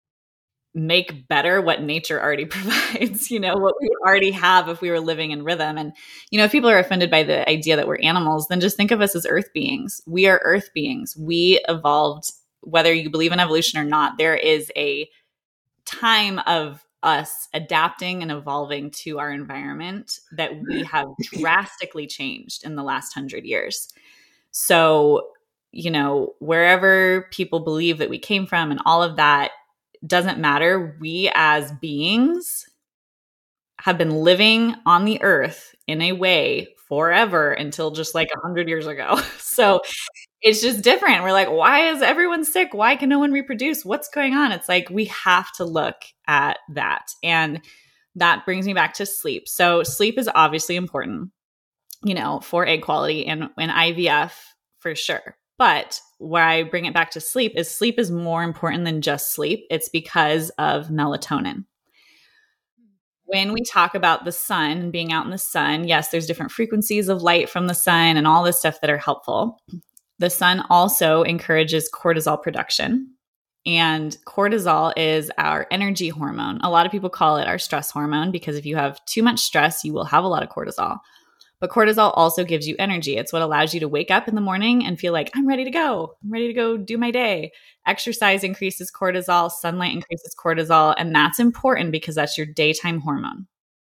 make better what nature already provides, you know, what we already have if we were living in rhythm. And, you know, if people are offended by the idea that we're animals, then just think of us as earth beings. We are earth beings. We evolved, whether you believe in evolution or not. There is a time of us adapting and evolving to our environment that we have drastically changed in the last hundred years. So, you know, wherever people believe that we came from and all of that, doesn't matter. We as beings have been living on the earth in a way forever until just like a hundred years ago. So it's just different. We're like, why is everyone sick? Why can no one reproduce? What's going on? It's like, we have to look at that. And that brings me back to sleep. So sleep is obviously important, you know, for egg quality and, and I V F for sure. But where I bring it back to sleep is sleep is more important than just sleep. It's because of melatonin. When we talk about the sun, being out in the sun, yes, there's different frequencies of light from the sun and all this stuff that are helpful. The sun also encourages cortisol production. And cortisol is our energy hormone. A lot of people call it our stress hormone because if you have too much stress, you will have a lot of cortisol. But cortisol also gives you energy. It's what allows you to wake up in the morning and feel like, I'm ready to go. I'm ready to go do my day. Exercise increases cortisol, sunlight increases cortisol, and that's important because that's your daytime hormone.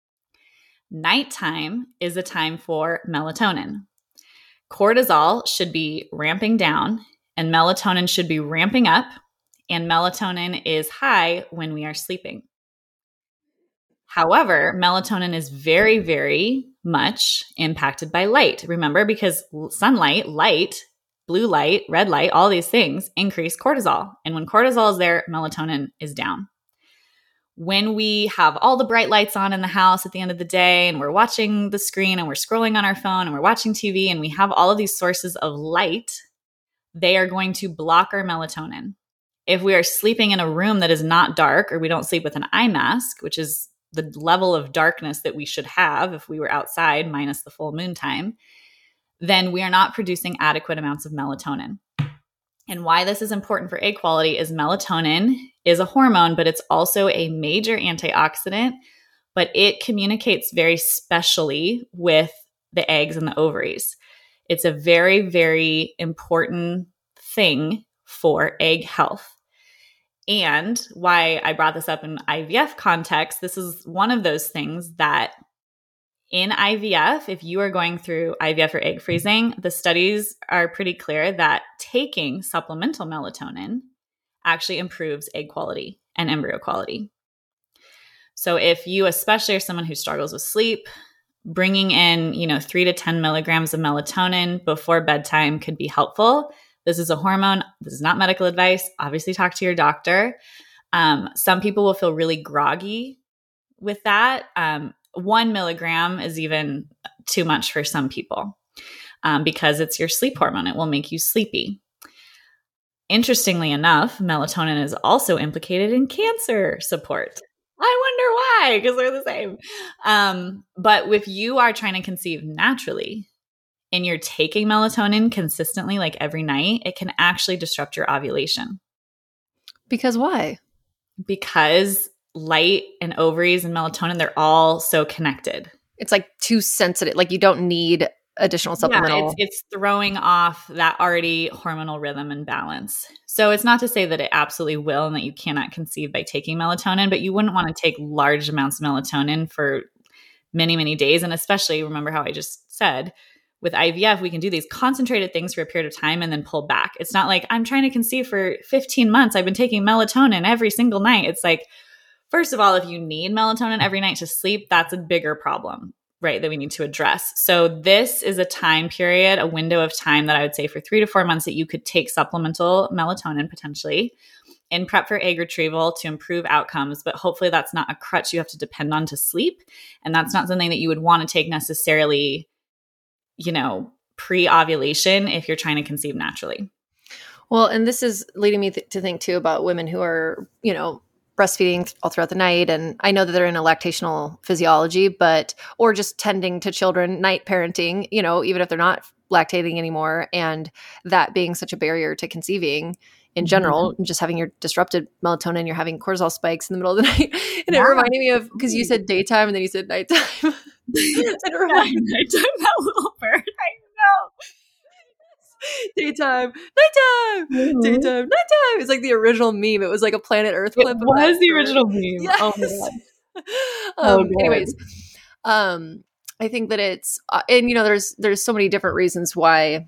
Nighttime is a time for melatonin. Cortisol should be ramping down and melatonin should be ramping up, and melatonin is high when we are sleeping. However, melatonin is very, very much impacted by light. Remember, because sunlight, light, blue light, red light, all these things increase cortisol. And when cortisol is there, melatonin is down. When we have all the bright lights on in the house at the end of the day and we're watching the screen and we're scrolling on our phone and we're watching T V and we have all of these sources of light, they are going to block our melatonin. If we are sleeping in a room that is not dark, or we don't sleep with an eye mask, which is the level of darkness that we should have if we were outside minus the full moon time, then we are not producing adequate amounts of melatonin. And why this is important for egg quality is melatonin is a hormone, but it's also a major antioxidant, but it communicates very specially with the eggs and the ovaries. It's a very, very important thing for egg health. And why I brought this up in I V F context, this is one of those things that in I V F, if you are going through I V F or egg freezing, the studies are pretty clear that taking supplemental melatonin actually improves egg quality and embryo quality. So if you especially are someone who struggles with sleep, bringing in, you know, three to ten milligrams of melatonin before bedtime could be helpful. This is a hormone. This is not medical advice. Obviously, talk to your doctor. Um, some people will feel really groggy with that. Um, one milligram is even too much for some people um, because it's your sleep hormone. It will make you sleepy. Interestingly enough, melatonin is also implicated in cancer support. I wonder why, because they're the same. Um, but if you are trying to conceive naturally, and you're taking melatonin consistently, like every night, it can actually disrupt your ovulation. Because why? Because light and ovaries and melatonin, they're all so connected. It's like too sensitive. Like you don't need additional supplemental. Yeah, it's, it's throwing off that already hormonal rhythm and balance. So it's not to say that it absolutely will and that you cannot conceive by taking melatonin, but you wouldn't want to take large amounts of melatonin for many, many days. And especially, remember how I just said, with I V F, we can do these concentrated things for a period of time and then pull back. It's not like I'm trying to conceive for fifteen months. I've been taking melatonin every single night. It's like, first of all, if you need melatonin every night to sleep, that's a bigger problem, right, that we need to address. So this is a time period, a window of time that I would say for three to four months that you could take supplemental melatonin potentially in prep for egg retrieval to improve outcomes. But hopefully that's not a crutch you have to depend on to sleep. And that's not something that you would want to take necessarily, you know, pre-ovulation if you're trying to conceive naturally. Well, and this is leading me th- to think too about women who are, you know, breastfeeding all throughout the night. And I know that they're in a lactational physiology, but, or just tending to children, night parenting, you know, even if they're not lactating anymore. And that being such a barrier to conceiving in general, mm-hmm. just having your disrupted melatonin, you're having cortisol spikes in the middle of the night. And yeah. It reminded me of, because you said daytime and then you said nighttime. It reminded me of that little bird. I know. Daytime, nighttime, mm-hmm. daytime, nighttime. It's like the original meme. It was like a Planet Earth clip. It was the original meme. Yes. Oh my God. um, oh, anyways, um, I think that it's, uh, and you know, there's there's so many different reasons why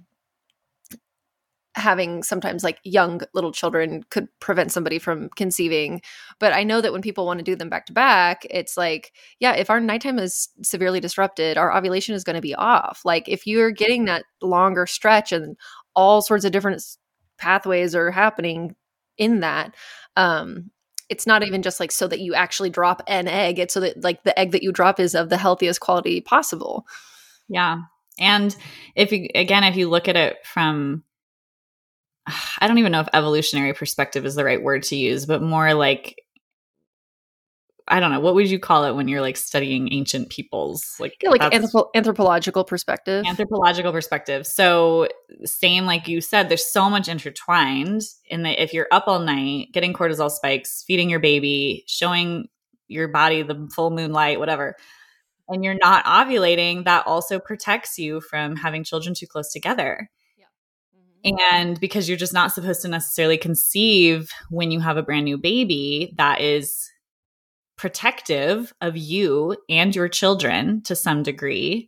having sometimes like young little children could prevent somebody from conceiving. But I know that when people want to do them back to back, it's like, yeah, if our nighttime is severely disrupted, our ovulation is going to be off. Like if you're getting that longer stretch and all sorts of different pathways are happening in that, um, it's not even just like so that you actually drop an egg. It's so that like the egg that you drop is of the healthiest quality possible. Yeah. And if you, again, if you look at it from, I don't even know if evolutionary perspective is the right word to use, but more like, I don't know, what would you call it when you're like studying ancient peoples? Like, yeah, like anthropo- anthropological perspective. Anthropological perspective. So same, like you said, there's so much intertwined in that if you're up all night, getting cortisol spikes, feeding your baby, showing your body the full moonlight, whatever, and you're not ovulating, that also protects you from having children too close together. Yeah. Mm-hmm. And because you're just not supposed to necessarily conceive when you have a brand new baby, that is protective of you and your children to some degree.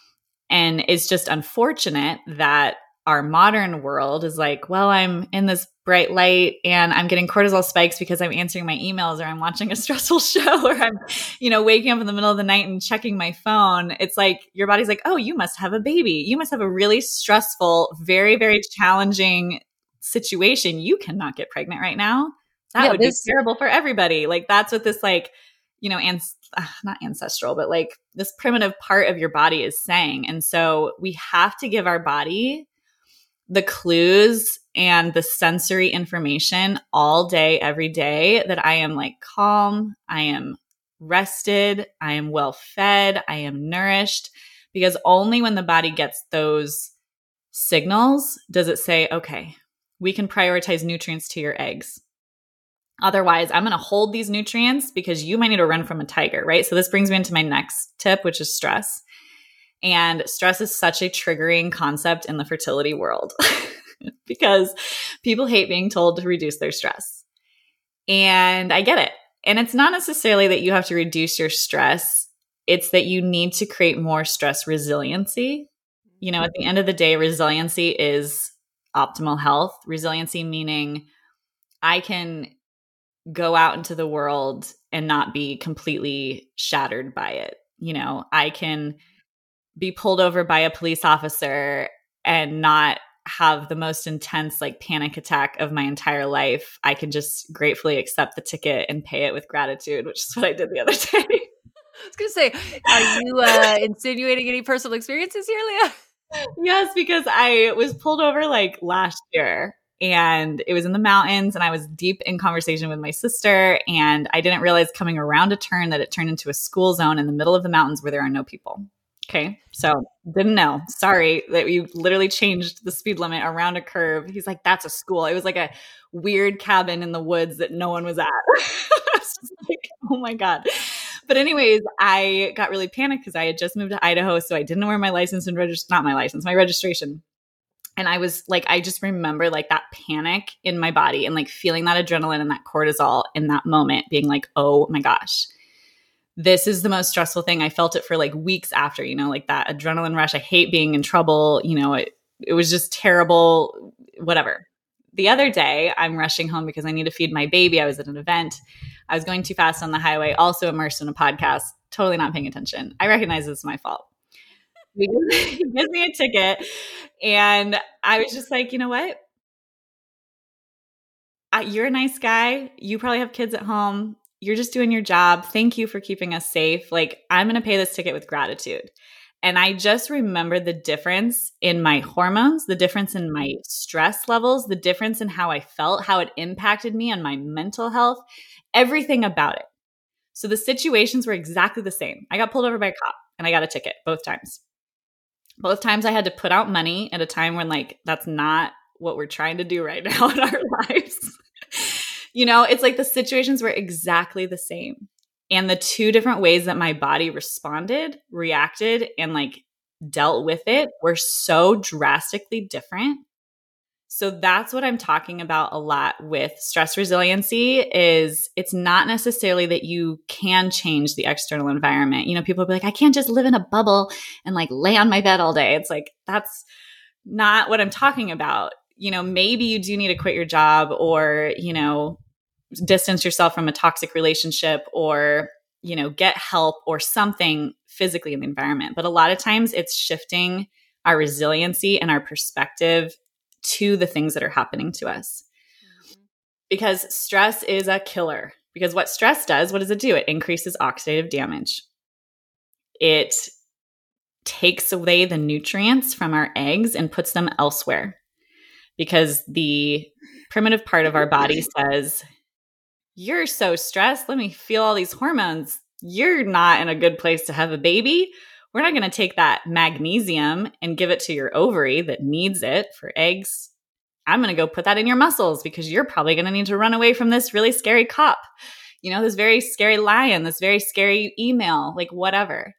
And it's just unfortunate that our modern world is like, well, I'm in this bright light and I'm getting cortisol spikes because I'm answering my emails or I'm watching a stressful show or I'm, you know, waking up in the middle of the night and checking my phone. It's like your body's like, oh, you must have a baby. You must have a really stressful, very, very challenging situation. You cannot get pregnant right now. That yeah, would this- be terrible for everybody. Like that's what this like, you know, and uh, not ancestral, but like this primitive part of your body is saying. And so we have to give our body the clues and the sensory information all day, every day that I am like calm, I am rested, I am well fed, I am nourished, because only when the body gets those signals does it say, okay, we can prioritize nutrients to your eggs. Otherwise, I'm going to hold these nutrients because you might need to run from a tiger, right? So this brings me into my next tip, which is stress. And stress is such a triggering concept in the fertility world because people hate being told to reduce their stress. And I get it. And it's not necessarily that you have to reduce your stress. It's that you need to create more stress resiliency. You know, at the end of the day, resiliency is optimal health. Resiliency meaning I can go out into the world and not be completely shattered by it. You know, I can be pulled over by a police officer and not have the most intense like panic attack of my entire life. I can just gratefully accept the ticket and pay it with gratitude, which is what I did the other day. I was going to say, are you uh, insinuating any personal experiences here, Leah? Yes, because I was pulled over like last year and it was in the mountains and I was deep in conversation with my sister and I didn't realize coming around a turn that it turned into a school zone in the middle of the mountains where there are no people. Okay. So didn't know. Sorry that you literally changed the speed limit around a curve. He's like, that's a school. It was like a weird cabin in the woods that no one was at. I was just like, oh my God. But anyways, I got really panicked because I had just moved to Idaho. So I didn't know where my license and register, not my license, my registration. And I was like, I just remember like that panic in my body and like feeling that adrenaline and that cortisol in that moment being like, oh my gosh. This is the most stressful thing. I felt it for like weeks after, you know, like that adrenaline rush. I hate being in trouble. You know, it, it was just terrible, whatever. The other day, I'm rushing home because I need to feed my baby. I was at an event. I was going too fast on the highway, also immersed in a podcast, totally not paying attention. I recognize this is my fault. He gives me a ticket. And I was just like, you know what? I, you're a nice guy. You probably have kids at home. You're just doing your job. Thank you for keeping us safe. Like, I'm going to pay this ticket with gratitude. And I just remember the difference in my hormones, the difference in my stress levels, the difference in how I felt, how it impacted me on my mental health, everything about it. So the situations were exactly the same. I got pulled over by a cop and I got a ticket both times. Both times I had to put out money at a time when like, that's not what we're trying to do right now in our lives. You know, it's like the situations were exactly the same. And the two different ways that my body responded, reacted, and like dealt with it were so drastically different. So that's what I'm talking about a lot with stress resiliency is it's not necessarily that you can change the external environment. You know, people will be like, I can't just live in a bubble and like lay on my bed all day. It's like, that's not what I'm talking about. You know, maybe you do need to quit your job or, you know, distance yourself from a toxic relationship or, you know, get help or something physically in the environment. But a lot of times it's shifting our resiliency and our perspective to the things that are happening to us. Mm-hmm. Because stress is a killer. Because what stress does, what does it do? It increases oxidative damage. It takes away the nutrients from our eggs and puts them elsewhere. Because the primitive part of our body says, you're so stressed. Let me feel all these hormones. You're not in a good place to have a baby. We're not going to take that magnesium and give it to your ovary that needs it for eggs. I'm going to go put that in your muscles because you're probably going to need to run away from this really scary cop, you know, this very scary lion, this very scary email, like whatever.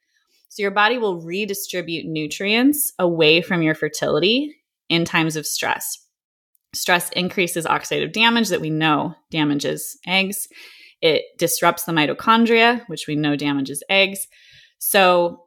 So your body will redistribute nutrients away from your fertility in times of stress. Stress increases oxidative damage that we know damages eggs. It disrupts the mitochondria, which we know damages eggs. So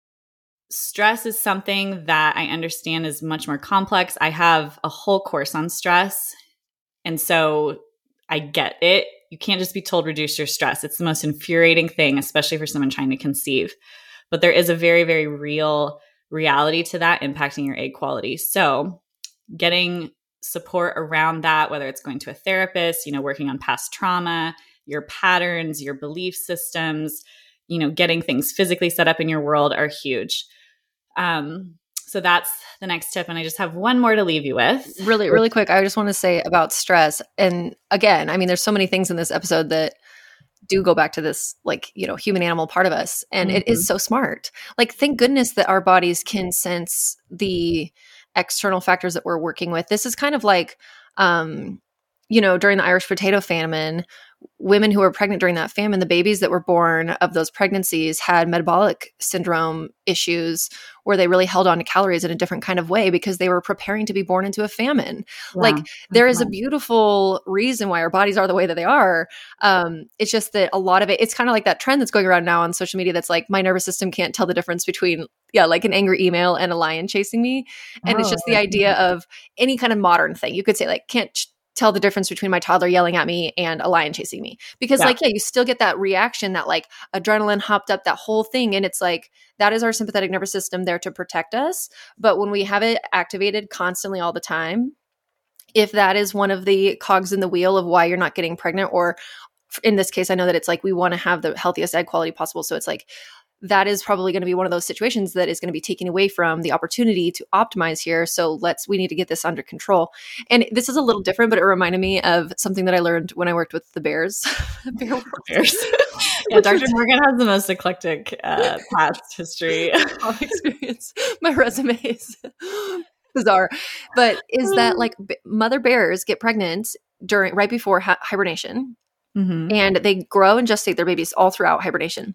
stress is something that I understand is much more complex. I have a whole course on stress. And so I get it. You can't just be told reduce your stress. It's the most infuriating thing, especially for someone trying to conceive. But there is a very, very real reality to that impacting your egg quality. So getting support around that, whether it's going to a therapist, you know, working on past trauma, your patterns, your belief systems, you know, getting things physically set up in your world are huge. Um, so that's the next tip. And I just have one more to leave you with. Really, really quick. I just want to say about stress. And again, I mean, there's so many things in this episode that do go back to this, like, you know, human animal part of us. And mm-hmm. it is so smart. Like, thank goodness that our bodies can sense the external factors that we're working with. This is kind of like, um, you know, during the Irish potato famine, women who were pregnant during that famine, the babies that were born of those pregnancies had metabolic syndrome issues where they really held on to calories in a different kind of way because they were preparing to be born into a famine. Yeah, like there is a beautiful reason why our bodies are the way that they are. Um, it's just that a lot of it, it's kind of like that trend that's going around now on social media that's like, my nervous system can't tell the difference between, yeah, like an angry email and a lion chasing me. And oh, it's just the idea of any kind of modern thing. You could say like, can't ch- tell the difference between my toddler yelling at me and a lion chasing me. Because yeah. like, yeah, you still get that reaction, that like adrenaline hopped up, that whole thing. And it's like, that is our sympathetic nervous system there to protect us. But when we have it activated constantly all the time, if that is one of the cogs in the wheel of why you're not getting pregnant, or in this case, I know that it's like, we want to have the healthiest egg quality possible. So it's like, that is probably going to be one of those situations that is going to be taken away from the opportunity to optimize here. So let's, we need to get this under control. And this is a little different, but it reminded me of something that I learned when I worked with the bears. Bear World. Bears. Yeah, Doctor Morgan has the most eclectic uh, past history. Experience. My resume is bizarre. But is that like b- mother bears get pregnant during, right before hi- hibernation, mm-hmm. and they grow and gestate their babies all throughout hibernation.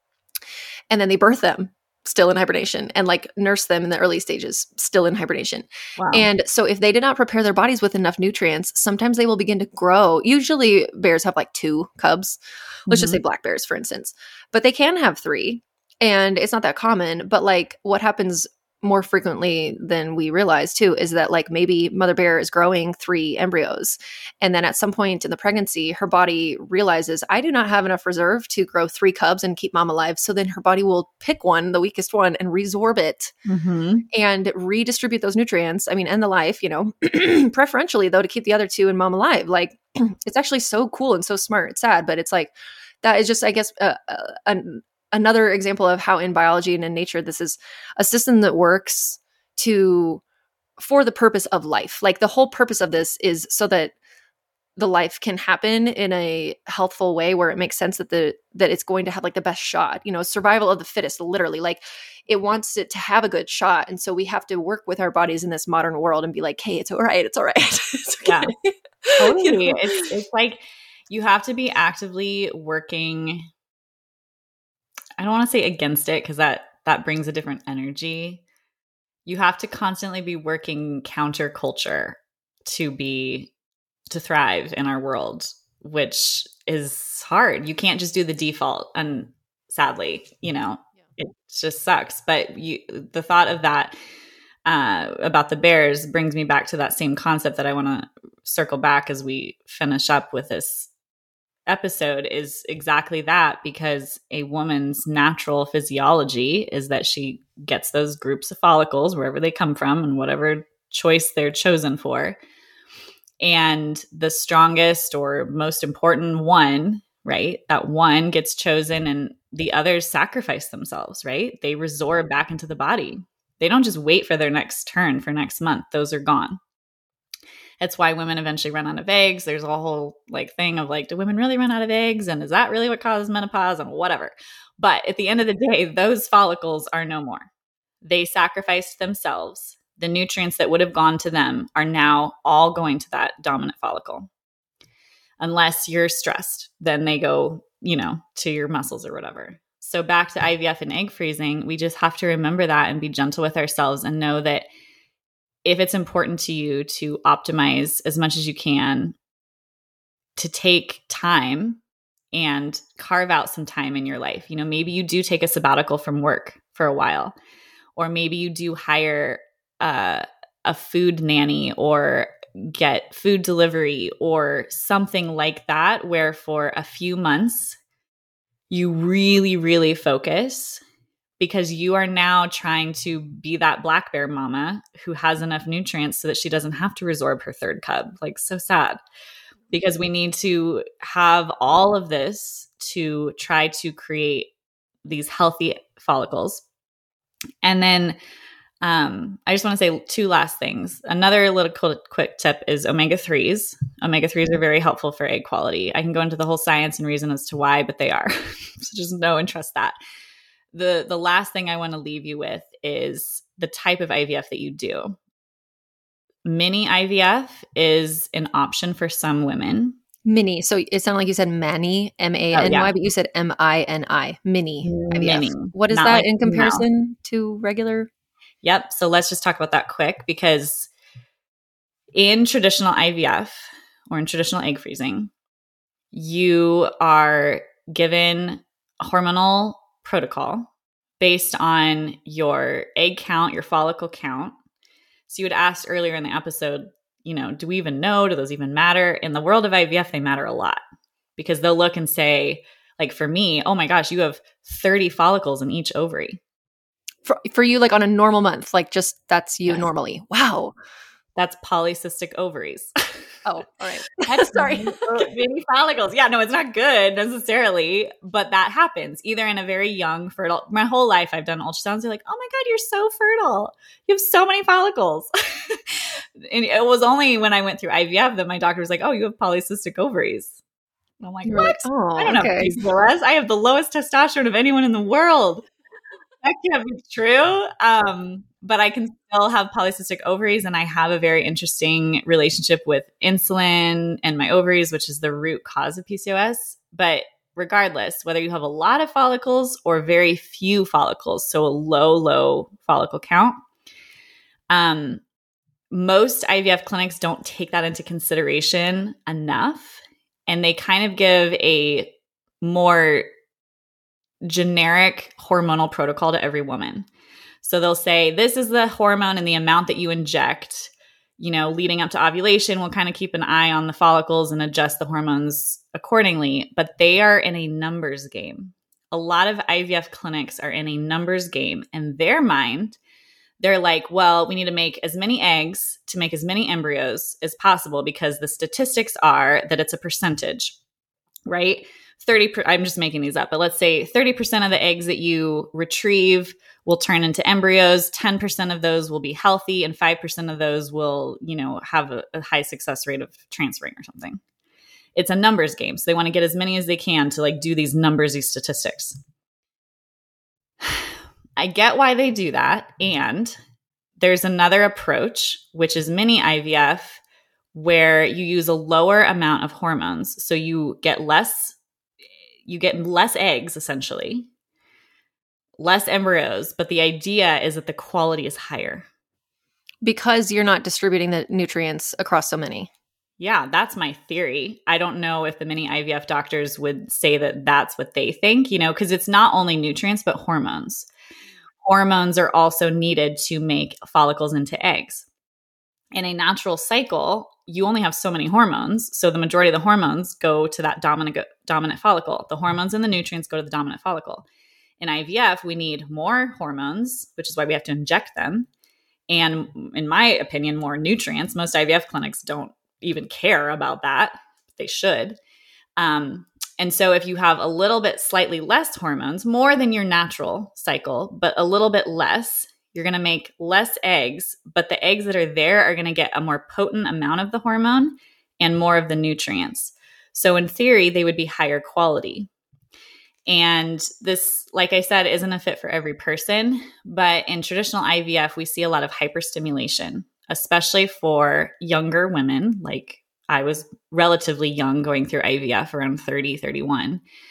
And then they birth them still in hibernation and like nurse them in the early stages, still in hibernation. Wow. And so if they did not prepare their bodies with enough nutrients, sometimes they will begin to grow. Usually bears have like two cubs. Let's mm-hmm. just say black bears, for instance, but they can have three, and it's not that common. But like what happens more frequently than we realize too is that like maybe mother bear is growing three embryos, and then at some point in the pregnancy her body realizes, I do not have enough reserve to grow three cubs and keep mom alive. So then her body will pick one, the weakest one, and resorb it mm-hmm. and redistribute those nutrients. I mean, end the life, you know, preferentially though, to keep the other two and mom alive. Like it's actually so cool and so smart. It's sad, but it's like, that is just, I guess, uh, uh, an another example of how in biology and in nature, this is a system that works to, for the purpose of life. Like the whole purpose of this is so that the life can happen in a healthful way where it makes sense that the, that it's going to have like the best shot, you know, survival of the fittest, literally. Like it wants it to have a good shot. And so we have to work with our bodies in this modern world and be like, hey, it's all right. It's all right. It's okay. Yeah. Totally. You know? It's, it's like, you have to be actively working. I don't want to say against it because that that brings a different energy. You have to constantly be working counterculture to be to thrive in our world, which is hard. You can't just do the default, and sadly, you know, yeah. it just sucks. But you, the thought of that uh, about the bears brings me back to that same concept that I want to circle back as we finish up with this episode, is exactly that, because a woman's natural physiology is that she gets those groups of follicles wherever they come from and whatever choice they're chosen for. And the strongest or most important one, right? That one gets chosen and the others sacrifice themselves, right? They resorb back into the body. They don't just wait for their next turn for next month. Those are gone. It's why women eventually run out of eggs. There's a whole like thing of like, do women really run out of eggs? And is that really what causes menopause and whatever? But at the end of the day, those follicles are no more. They sacrificed themselves. The nutrients that would have gone to them are now all going to that dominant follicle. Unless you're stressed, then they go, you know, to your muscles or whatever. So back to I V F and egg freezing, we just have to remember that and be gentle with ourselves and know that if it's important to you to optimize as much as you can, to take time and carve out some time in your life. You know, maybe you do take a sabbatical from work for a while, or maybe you do hire uh, a food nanny or get food delivery or something like that, where for a few months you really, really focus, because you are now trying to be that black bear mama who has enough nutrients so that she doesn't have to resorb her third cub. Like, so sad, because we need to have all of this to try to create these healthy follicles. And then um, I just want to say two last things. Another little quick tip is omega threes. Omega threes are very helpful for egg quality. I can go into the whole science and reason as to why, but they are. So just know and trust that. The, the last thing I want to leave you with is the type of I V F that you do. Mini I V F is an option for some women. Mini. So it sounded like you said Mani, M A N Y, oh, yeah. But you said M I N I, mini I V F. Mini. What is Not that like, in comparison no. to regular? Yep. So let's just talk about that quick, because in traditional I V F or in traditional egg freezing, you are given hormonal protocol based on your egg count, your follicle count. So you had asked earlier in the episode, you know, do we even know? Do those even matter? In the world of I V F, they matter a lot, because they'll look and say, like for me, oh my gosh, you have thirty follicles in each ovary. For, for you, like on a normal month, like just that's you yes. normally. Wow. That's polycystic ovaries. Oh, all right. That's sorry. Mini follicles. Yeah, no, it's not good necessarily, but that happens either in a very young fertile. My whole life I've done ultrasounds. You're like, oh my God, you're so fertile. You have so many follicles. And it was only when I went through I V F that my doctor was like, oh, you have polycystic ovaries. And I'm like, you're what? Like, oh, I don't okay. have P C O S. I have the lowest testosterone of anyone in the world. That can't be true. Um, but I can still have polycystic ovaries, and I have a very interesting relationship with insulin and my ovaries, which is the root cause of P C O S. But regardless, whether you have a lot of follicles or very few follicles, so a low, low follicle count, um, most I V F clinics don't take that into consideration enough, and they kind of give a more generic hormonal protocol to every woman. So they'll say, this is the hormone and the amount that you inject, you know, leading up to ovulation. We'll kind of keep an eye on the follicles and adjust the hormones accordingly. But they are in a numbers game. A lot of I V F clinics are in a numbers game. In their mind, they're like, well, we need to make as many eggs to make as many embryos as possible, because the statistics are that it's a percentage, right? thirty per, I'm just making these up, but let's say thirty percent of the eggs that you retrieve will turn into embryos. ten percent of those will be healthy, and five percent of those will, you know, have a, a high success rate of transferring or something. It's a numbers game. So they want to get as many as they can to like do these numbers, these statistics. I get why they do that. And there's another approach, which is mini I V F, where you use a lower amount of hormones. So you get less You get less eggs, essentially, less embryos, but the idea is that the quality is higher. Because you're not distributing the nutrients across so many. Yeah, that's my theory. I don't know if the mini I V F doctors would say that that's what they think, you know, because it's not only nutrients, but hormones. Hormones are also needed to make follicles into eggs. In a natural cycle, you only have so many hormones. So the majority of the hormones go to that dominant dominant follicle. The hormones and the nutrients go to the dominant follicle. In I V F, we need more hormones, which is why we have to inject them. And in my opinion, more nutrients. Most I V F clinics don't even care about that. They should. Um, and so if you have a little bit slightly less hormones, more than your natural cycle, but a little bit less, you're going to make less eggs, but the eggs that are there are going to get a more potent amount of the hormone and more of the nutrients. So in theory, they would be higher quality. And this, like I said, isn't a fit for every person, but in traditional I V F, we see a lot of hyperstimulation, especially for younger women. Like I was relatively young going through I V F, around thirty, thirty-one.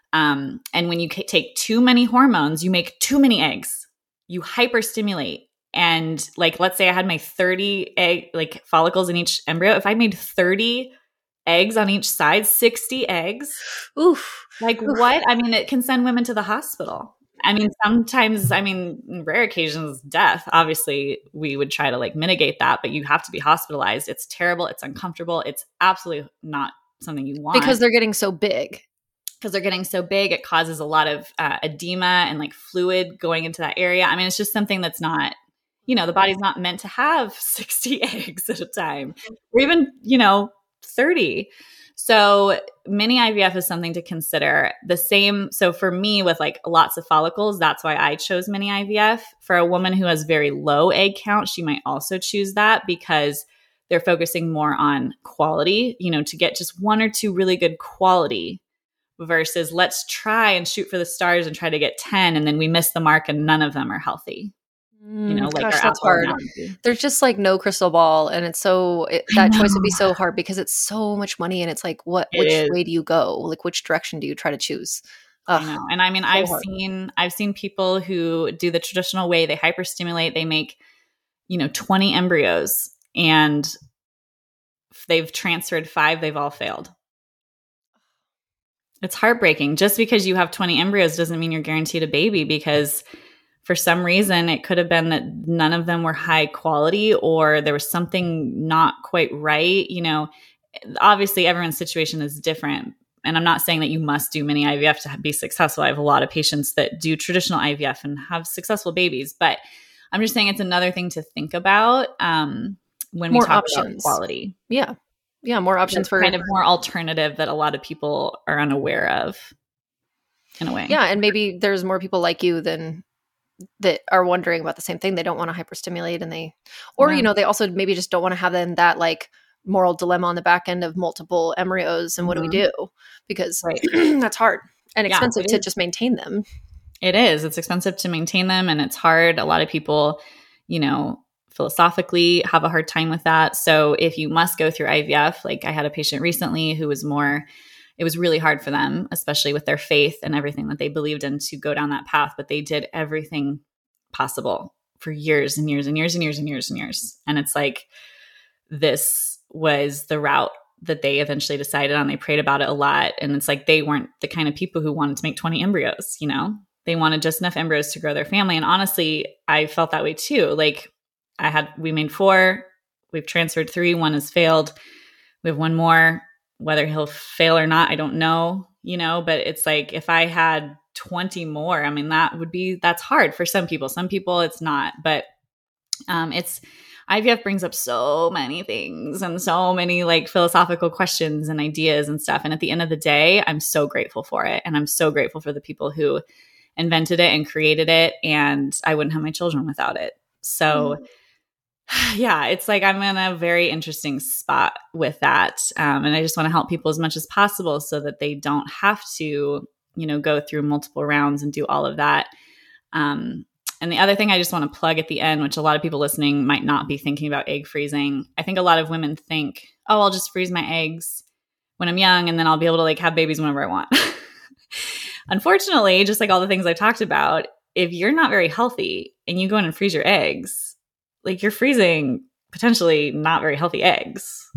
Um, and when you c- take too many hormones, you make too many eggs. You hyperstimulate. And like, let's say I had my thirty egg, like follicles in each embryo. If I made thirty eggs on each side, sixty eggs, Oof. like Oof. what? I mean, it can send women to the hospital. I mean, sometimes, I mean, in rare occasions, death. Obviously, we would try to like mitigate that, but you have to be hospitalized. It's terrible. It's uncomfortable. It's absolutely not something you want. Because they're getting so big. Because they're getting so big, it causes a lot of uh, edema and like fluid going into that area. I mean, it's just something that's not, you know, the body's not meant to have sixty eggs at a time, or even, you know, thirty. So mini I V F is something to consider. The same. So for me with like lots of follicles, that's why I chose mini I V F. For a woman who has very low egg count, she might also choose that because they're focusing more on quality, you know, to get just one or two really good quality versus let's try and shoot for the stars and try to get ten. And then we miss the mark and none of them are healthy. You know, like Gosh, that's hard. Analogy. There's just like no crystal ball, and it's so it, that choice would be so hard because it's so much money, and it's like, what? It which is. way do you go? Like, which direction do you try to choose? Ugh, I know, and I mean, so I've hard. seen I've seen people who do the traditional way. They hyperstimulate. They make, you know, twenty embryos, and they've transferred five. They've all failed. It's heartbreaking. Just because you have twenty embryos doesn't mean you're guaranteed a baby, because for some reason, it could have been that none of them were high quality or there was something not quite right. You know, obviously everyone's situation is different. And I'm not saying that you must do mini I V F to be successful. I have a lot of patients that do traditional I V F and have successful babies. But I'm just saying it's another thing to think about um, when more we talk options. about quality. Yeah. Yeah, more options It's for kind of more alternative that a lot of people are unaware of in a way. Yeah, and maybe there's more people like you than that are wondering about the same thing. They don't want to hyperstimulate, and they, or, yeah. you know, they also maybe just don't want to have then that like moral dilemma on the back end of multiple embryos. And what mm-hmm. do we do? Because right. that's hard and expensive yeah, to is. just maintain them. It is. It's expensive to maintain them, and it's hard. A lot of people, you know, philosophically have a hard time with that. So if you must go through I V F, like I had a patient recently who was more, it was really hard for them, especially with their faith and everything that they believed in, to go down that path. But they did everything possible for years and years and years and years and years and years. And it's like, this was the route that they eventually decided on. They prayed about it a lot. And it's like, they weren't the kind of people who wanted to make twenty embryos, you know, they wanted just enough embryos to grow their family. And honestly, I felt that way too. Like I had, we made four, we've transferred three, one has failed. We have one more. Whether he'll fail or not, I don't know, you know, but it's like, if I had twenty more, I mean, that would be, that's hard for some people. Some people it's not, but um, it's, I V F brings up so many things and so many like philosophical questions and ideas and stuff. And at the end of the day, I'm so grateful for it. And I'm so grateful for the people who invented it and created it. And I wouldn't have my children without it. So mm. yeah, it's like I'm in a very interesting spot with that. Um, and I just want to help people as much as possible so that they don't have to, you know, go through multiple rounds and do all of that. Um, and the other thing I just want to plug at the end, which a lot of people listening might not be thinking about egg freezing. I think a lot of women think, oh, I'll just freeze my eggs when I'm young and then I'll be able to like have babies whenever I want. Unfortunately, just like all the things I talked about, if you're not very healthy and you go in and freeze your eggs, like you're freezing potentially not very healthy eggs.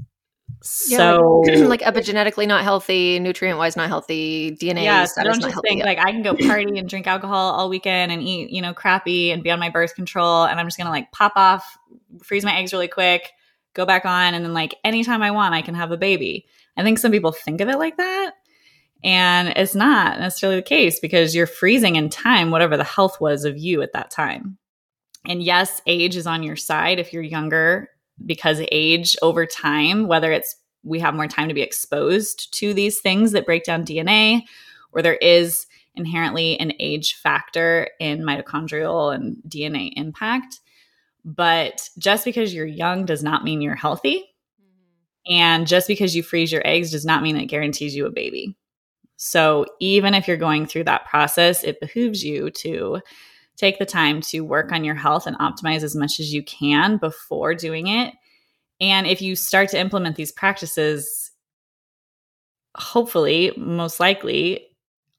So yeah, like, like epigenetically not healthy, nutrient wise not healthy, D N A yeah, so status don't not just healthy. think Yet. like I can go party and drink alcohol all weekend and eat, you know, crappy and be on my birth control and I'm just gonna like pop off, freeze my eggs really quick, go back on, and then like anytime I want I can have a baby. I think some people think of it like that. And it's not necessarily the case because you're freezing in time whatever the health was of you at that time. And yes, age is on your side if you're younger, because age over time, whether it's we have more time to be exposed to these things that break down D N A, or there is inherently an age factor in mitochondrial and D N A impact. But just because you're young does not mean you're healthy. Mm-hmm. And just because you freeze your eggs does not mean it guarantees you a baby. So even if you're going through that process, it behooves you to take the time to work on your health and optimize as much as you can before doing it. And if you start to implement these practices, hopefully, most likely,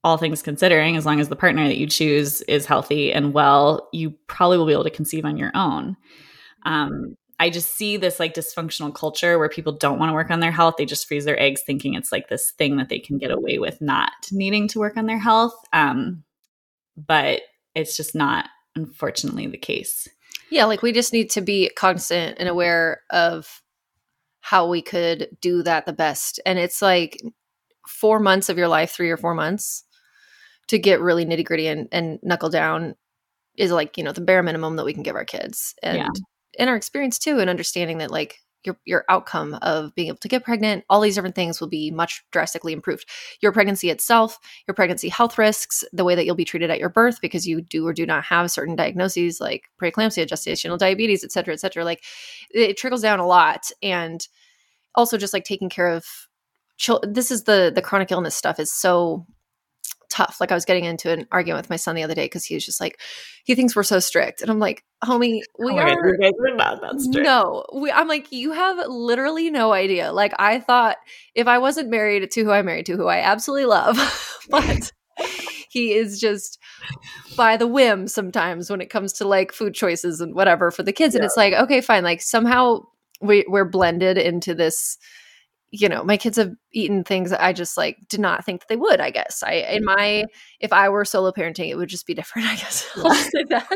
all things considering, as long as the partner that you choose is healthy and well, you probably will be able to conceive on your own. Um, I just see this like dysfunctional culture where people don't want to work on their health. They just freeze their eggs thinking it's like this thing that they can get away with not needing to work on their health. Um, but it's just not, unfortunately, the case. Yeah, like we just need to be cognizant and aware of how we could do that the best. And it's like four months of your life, three or four months to get really nitty gritty and, and knuckle down is like, you know, the bare minimum that we can give our kids. And Yeah. in our experience too, and understanding that like your your outcome of being able to get pregnant, all these different things will be much drastically improved. Your pregnancy itself, your pregnancy health risks, the way that you'll be treated at your birth because you do or do not have certain diagnoses like preeclampsia, gestational diabetes, et cetera, et cetera. Like it trickles down a lot. And also just like taking care of children. This is the the chronic illness stuff is so tough. Like I was getting into an argument with my son the other day because he was just like, he thinks we're so strict. And I'm like, homie, we Oh, are you guys are not that strict. No, we, I'm like, you have literally no idea. Like I thought if I wasn't married to who I'm married to, who I absolutely love, but he is just by the whim sometimes when it comes to like food choices and whatever for the kids. And Yeah. it's like, okay, fine. Like somehow we, we're blended into this, you know, my kids have eaten things that I just like did not think that they would, I guess. I, in my, if I were solo parenting, it would just be different, I guess. I'll just say that.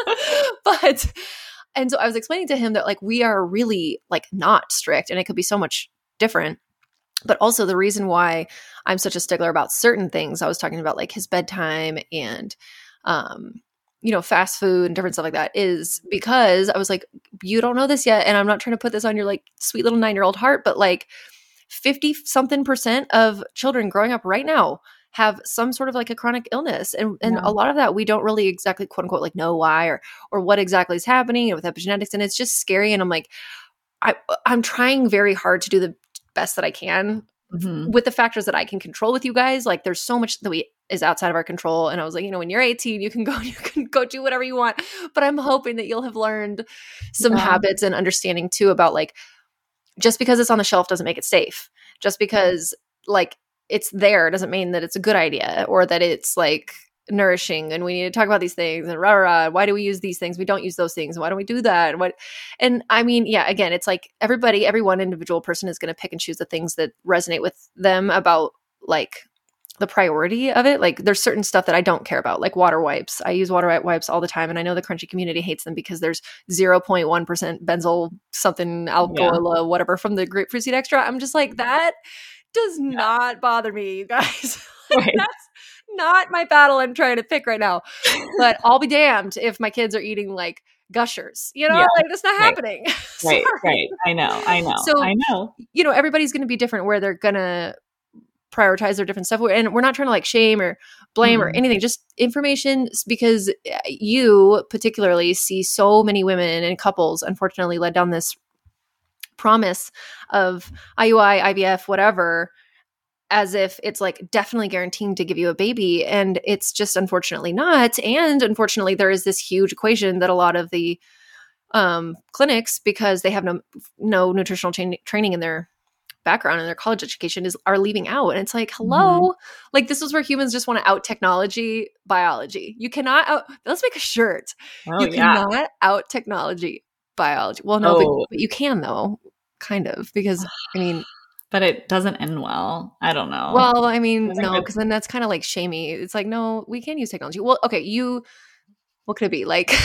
But, and so I was explaining to him that like, we are really like not strict and it could be so much different. But also the reason why I'm such a stickler about certain things, I was talking about like his bedtime and, um, you know, fast food and different stuff like that is because I was like, you don't know this yet. And I'm not trying to put this on your like sweet little nine-year-old heart, but like fifty something percent of children growing up right now have some sort of like a chronic illness. And, and Yeah. a lot of that, we don't really exactly quote unquote, like know why or, or what exactly is happening with epigenetics. And it's just scary. And I'm like, I, I'm trying very hard to do the best that I can Mhm. with the factors that I can control with you guys. Like there's so much that we is outside of our control. And I was like, you know, when you're eighteen, you can go, you can go do whatever you want. But I'm hoping that you'll have learned some Yeah. habits and understanding too about like, just because it's on the shelf doesn't make it safe. Just because like it's there doesn't mean that it's a good idea or that it's like nourishing and we need to talk about these things and rah, rah, rah. Why do we use these things? We don't use those things. Why don't we do that? And what? And I mean, yeah, again, it's like everybody, every one individual person is going to pick and choose the things that resonate with them about like the priority of it. Like there's certain stuff that I don't care about, like water wipes. I use water wipes all the time. And I know the crunchy community hates them because there's zero point one percent benzyl something alcohol, Yeah. whatever from the grapefruit seed extra. I'm just like, that does yeah. not bother me, you guys. Like, Right. that's not my battle I'm trying to pick right now. But I'll be damned if my kids are eating like gushers, you know, Yeah. like that's not Right. happening. Right, right. I know, I know, So, I know. You know, everybody's going to be different where they're going to prioritize their different stuff. And we're not trying to like shame or blame Mhm. or anything, just information because you particularly see so many women and couples, unfortunately, led down this promise of I U I, I V F, whatever, as if it's like definitely guaranteeing to give you a baby. And it's just unfortunately not. And unfortunately, there is this huge equation that a lot of the um, clinics, because they have no, no nutritional tra- training in their background and their college education is are leaving out. And it's like, hello, mm-hmm. like this is where humans just want to out technology biology. You cannot out, let's make a shirt. Oh, you yeah. cannot out technology biology. Well, no, oh. but, but you can though, kind of, because I mean, but it doesn't end well. I don't know. Well, I mean, I no, because then that's kind of like shamey. It's like, no, we can use technology. Well, okay, you, what could it be? Like,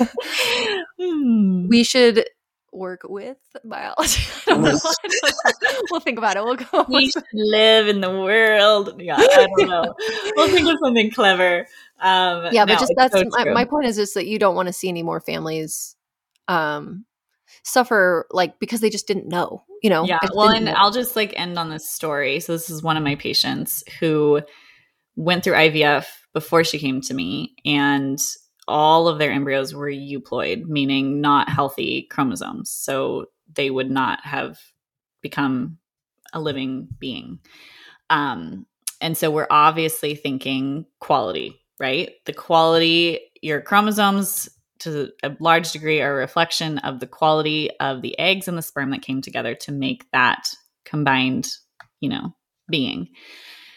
hmm. we should work with biology. I don't know. We'll think about it. We'll go. We should live in the world. Yeah, I don't know. We'll think of something clever. Um, yeah, but no, just that's so my, my point is just that you don't want to see any more families um, suffer like because they just didn't know, you know? Yeah. Well, and know. I'll just like end on this story. So this is one of my patients who went through I V F before she came to me, and all of their embryos were euploid, meaning not healthy chromosomes. So they would not have become a living being. Um, and so we're obviously thinking quality, right? The quality, your chromosomes to a large degree are a reflection of the quality of the eggs and the sperm that came together to make that combined, you know, being.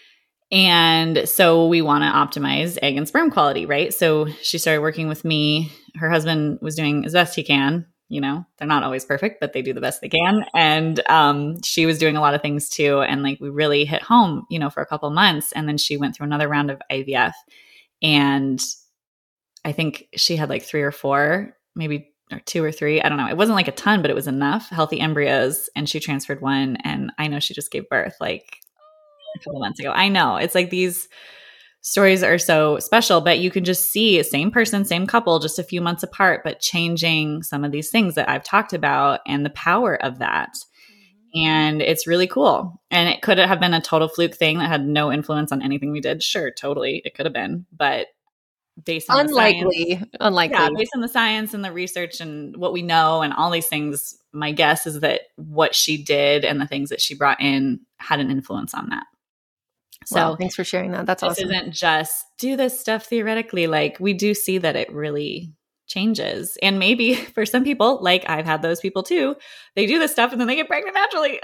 And so we want to optimize egg and sperm quality, right? So she started working with me. Her husband was doing as best he can. You know, they're not always perfect, but they do the best they can. And um, she was doing a lot of things too. And like we really hit home, you know, for a couple months. And then she went through another round of I V F. And I think she had like three or four, maybe or two or three. I don't know. It wasn't like a ton, but it was enough healthy embryos. And she transferred one. And I know she just gave birth like a couple months ago. I know. It's like these stories are so special, but you can just see same person, same couple, just a few months apart, but changing some of these things that I've talked about and the power of that. Mm-hmm. And it's really cool. And it could have been a total fluke thing that had no influence on anything we did. Sure, totally. It could have been, but based on unlikely, the science, unlikely. Yeah, based on the science and the research and what we know and all these things, my guess is that what she did and the things that she brought in had an influence on that. So wow, thanks for sharing that. That's this awesome. This isn't just do this stuff theoretically. Like we do see that it really changes. And maybe for some people, like I've had those people too, they do this stuff and then they get pregnant naturally.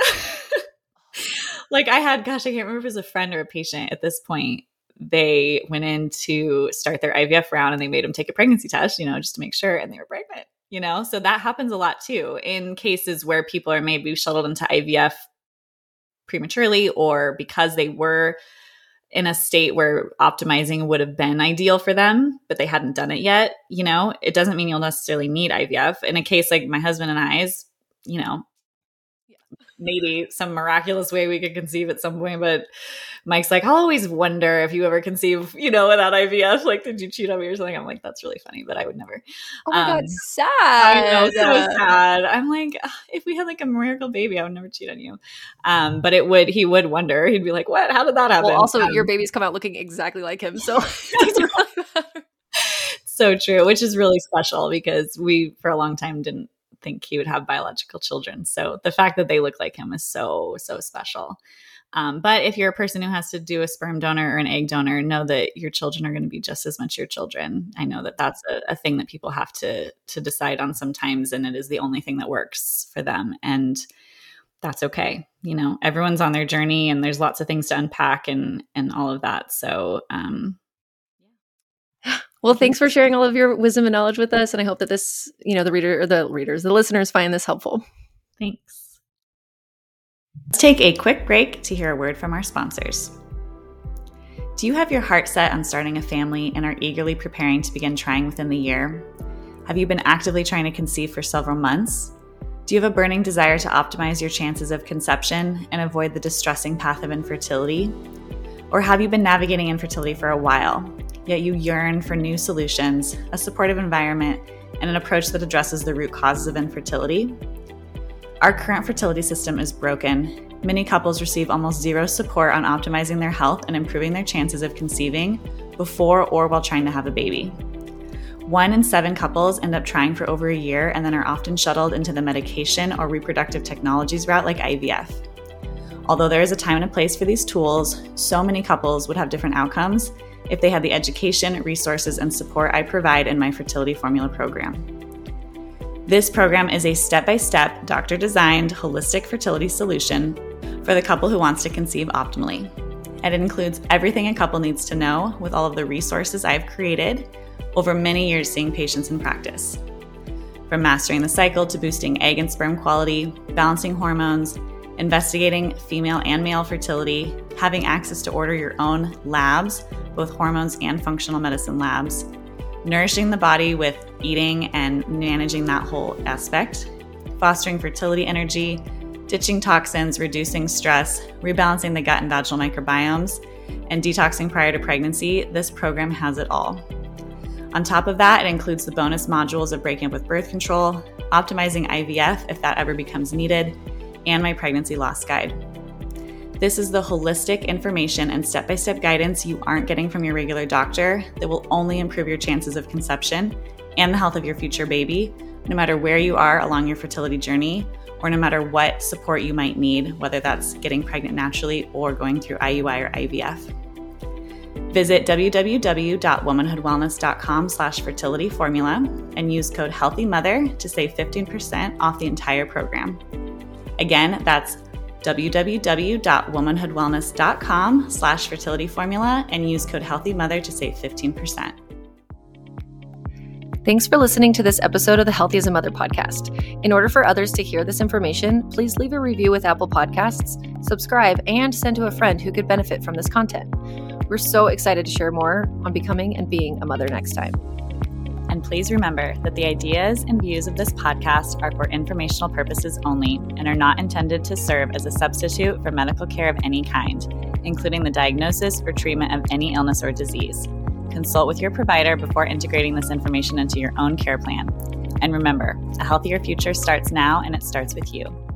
Like I had, gosh, I can't remember if it was a friend or a patient at this point. They went in to start their I V F round and they made them take a pregnancy test, you know, just to make sure, and they were pregnant, you know? So that happens a lot too in cases where people are maybe shuttled into I V F prematurely or because they were in a state where optimizing would have been ideal for them, but they hadn't done it yet. You know, it doesn't mean you'll necessarily need I V F. In a case like my husband and I's, you know, yeah. maybe some miraculous way we could conceive at some point, but Mike's like, I'll always wonder if you ever conceive, you know, without I V F, like, did you cheat on me or something? I'm like, that's really funny, but I would never. Oh my um, God, sad. I know, so sad. I'm like, if we had like a miracle baby, I would never cheat on you. Um, but it would, he would wonder, he'd be like, what, how did that happen? Well, also um, your babies come out looking exactly like him. So so true, which is really special because we, for a long time, didn't think he would have biological children. So the fact that they look like him is so, so special. Um, but if you're a person who has to do a sperm donor or an egg donor, know that your children are going to be just as much your children. I know that that's a, a thing that people have to to decide on sometimes, and it is the only thing that works for them. And that's okay. You know, everyone's on their journey and there's lots of things to unpack and and all of that. So, um, yeah. Well, thanks for sharing all of your wisdom and knowledge with us. And I hope that this, you know, the reader or the readers, the listeners find this helpful. Thanks. Let's take a quick break to hear a word from our sponsors. Do you have your heart set on starting a family and are eagerly preparing to begin trying within the year? Have you been actively trying to conceive for several months? Do you have a burning desire to optimize your chances of conception and avoid the distressing path of infertility? Or have you been navigating infertility for a while, yet you yearn for new solutions, a supportive environment, and an approach that addresses the root causes of infertility? Our current fertility system is broken. Many couples receive almost zero support on optimizing their health and improving their chances of conceiving before or while trying to have a baby. One in seven couples end up trying for over a year and then are often shuttled into the medication or reproductive technologies route like I V F. Although there is a time and a place for these tools, so many couples would have different outcomes if they had the education, resources, and support I provide in my fertility formula program. This program is a step-by-step, doctor-designed, holistic fertility solution for the couple who wants to conceive optimally. And it includes everything a couple needs to know with all of the resources I've created over many years seeing patients in practice. From mastering the cycle to boosting egg and sperm quality, balancing hormones, investigating female and male fertility, having access to order your own labs, both hormones and functional medicine labs, nourishing the body with eating and managing that whole aspect, fostering fertility energy, ditching toxins, reducing stress, rebalancing the gut and vaginal microbiomes, and detoxing prior to pregnancy. This program has it all. On top of that, it includes the bonus modules of breaking up with birth control, optimizing I V F if that ever becomes needed, and my pregnancy loss guide. This is the holistic information and step-by-step guidance you aren't getting from your regular doctor that will only improve your chances of conception and the health of your future baby, no matter where you are along your fertility journey, or no matter what support you might need, whether that's getting pregnant naturally or going through I U I or I V F. Visit w w w dot womanhood wellness dot com slash fertility formula and use code HEALTHYMOTHER to save fifteen percent off the entire program. Again, that's www.womanhoodwellness.com slash fertility formula and use code HEALTHYMOTHER to save fifteen percent. Thanks for listening to this episode of the Healthy as a Mother podcast. In order for others to hear this information, please leave a review with Apple Podcasts, subscribe, and send to a friend who could benefit from this content. We're so excited to share more on becoming and being a mother next time. And please remember that the ideas and views of this podcast are for informational purposes only and are not intended to serve as a substitute for medical care of any kind, including the diagnosis or treatment of any illness or disease. Consult with your provider before integrating this information into your own care plan. And remember, a healthier future starts now, and it starts with you.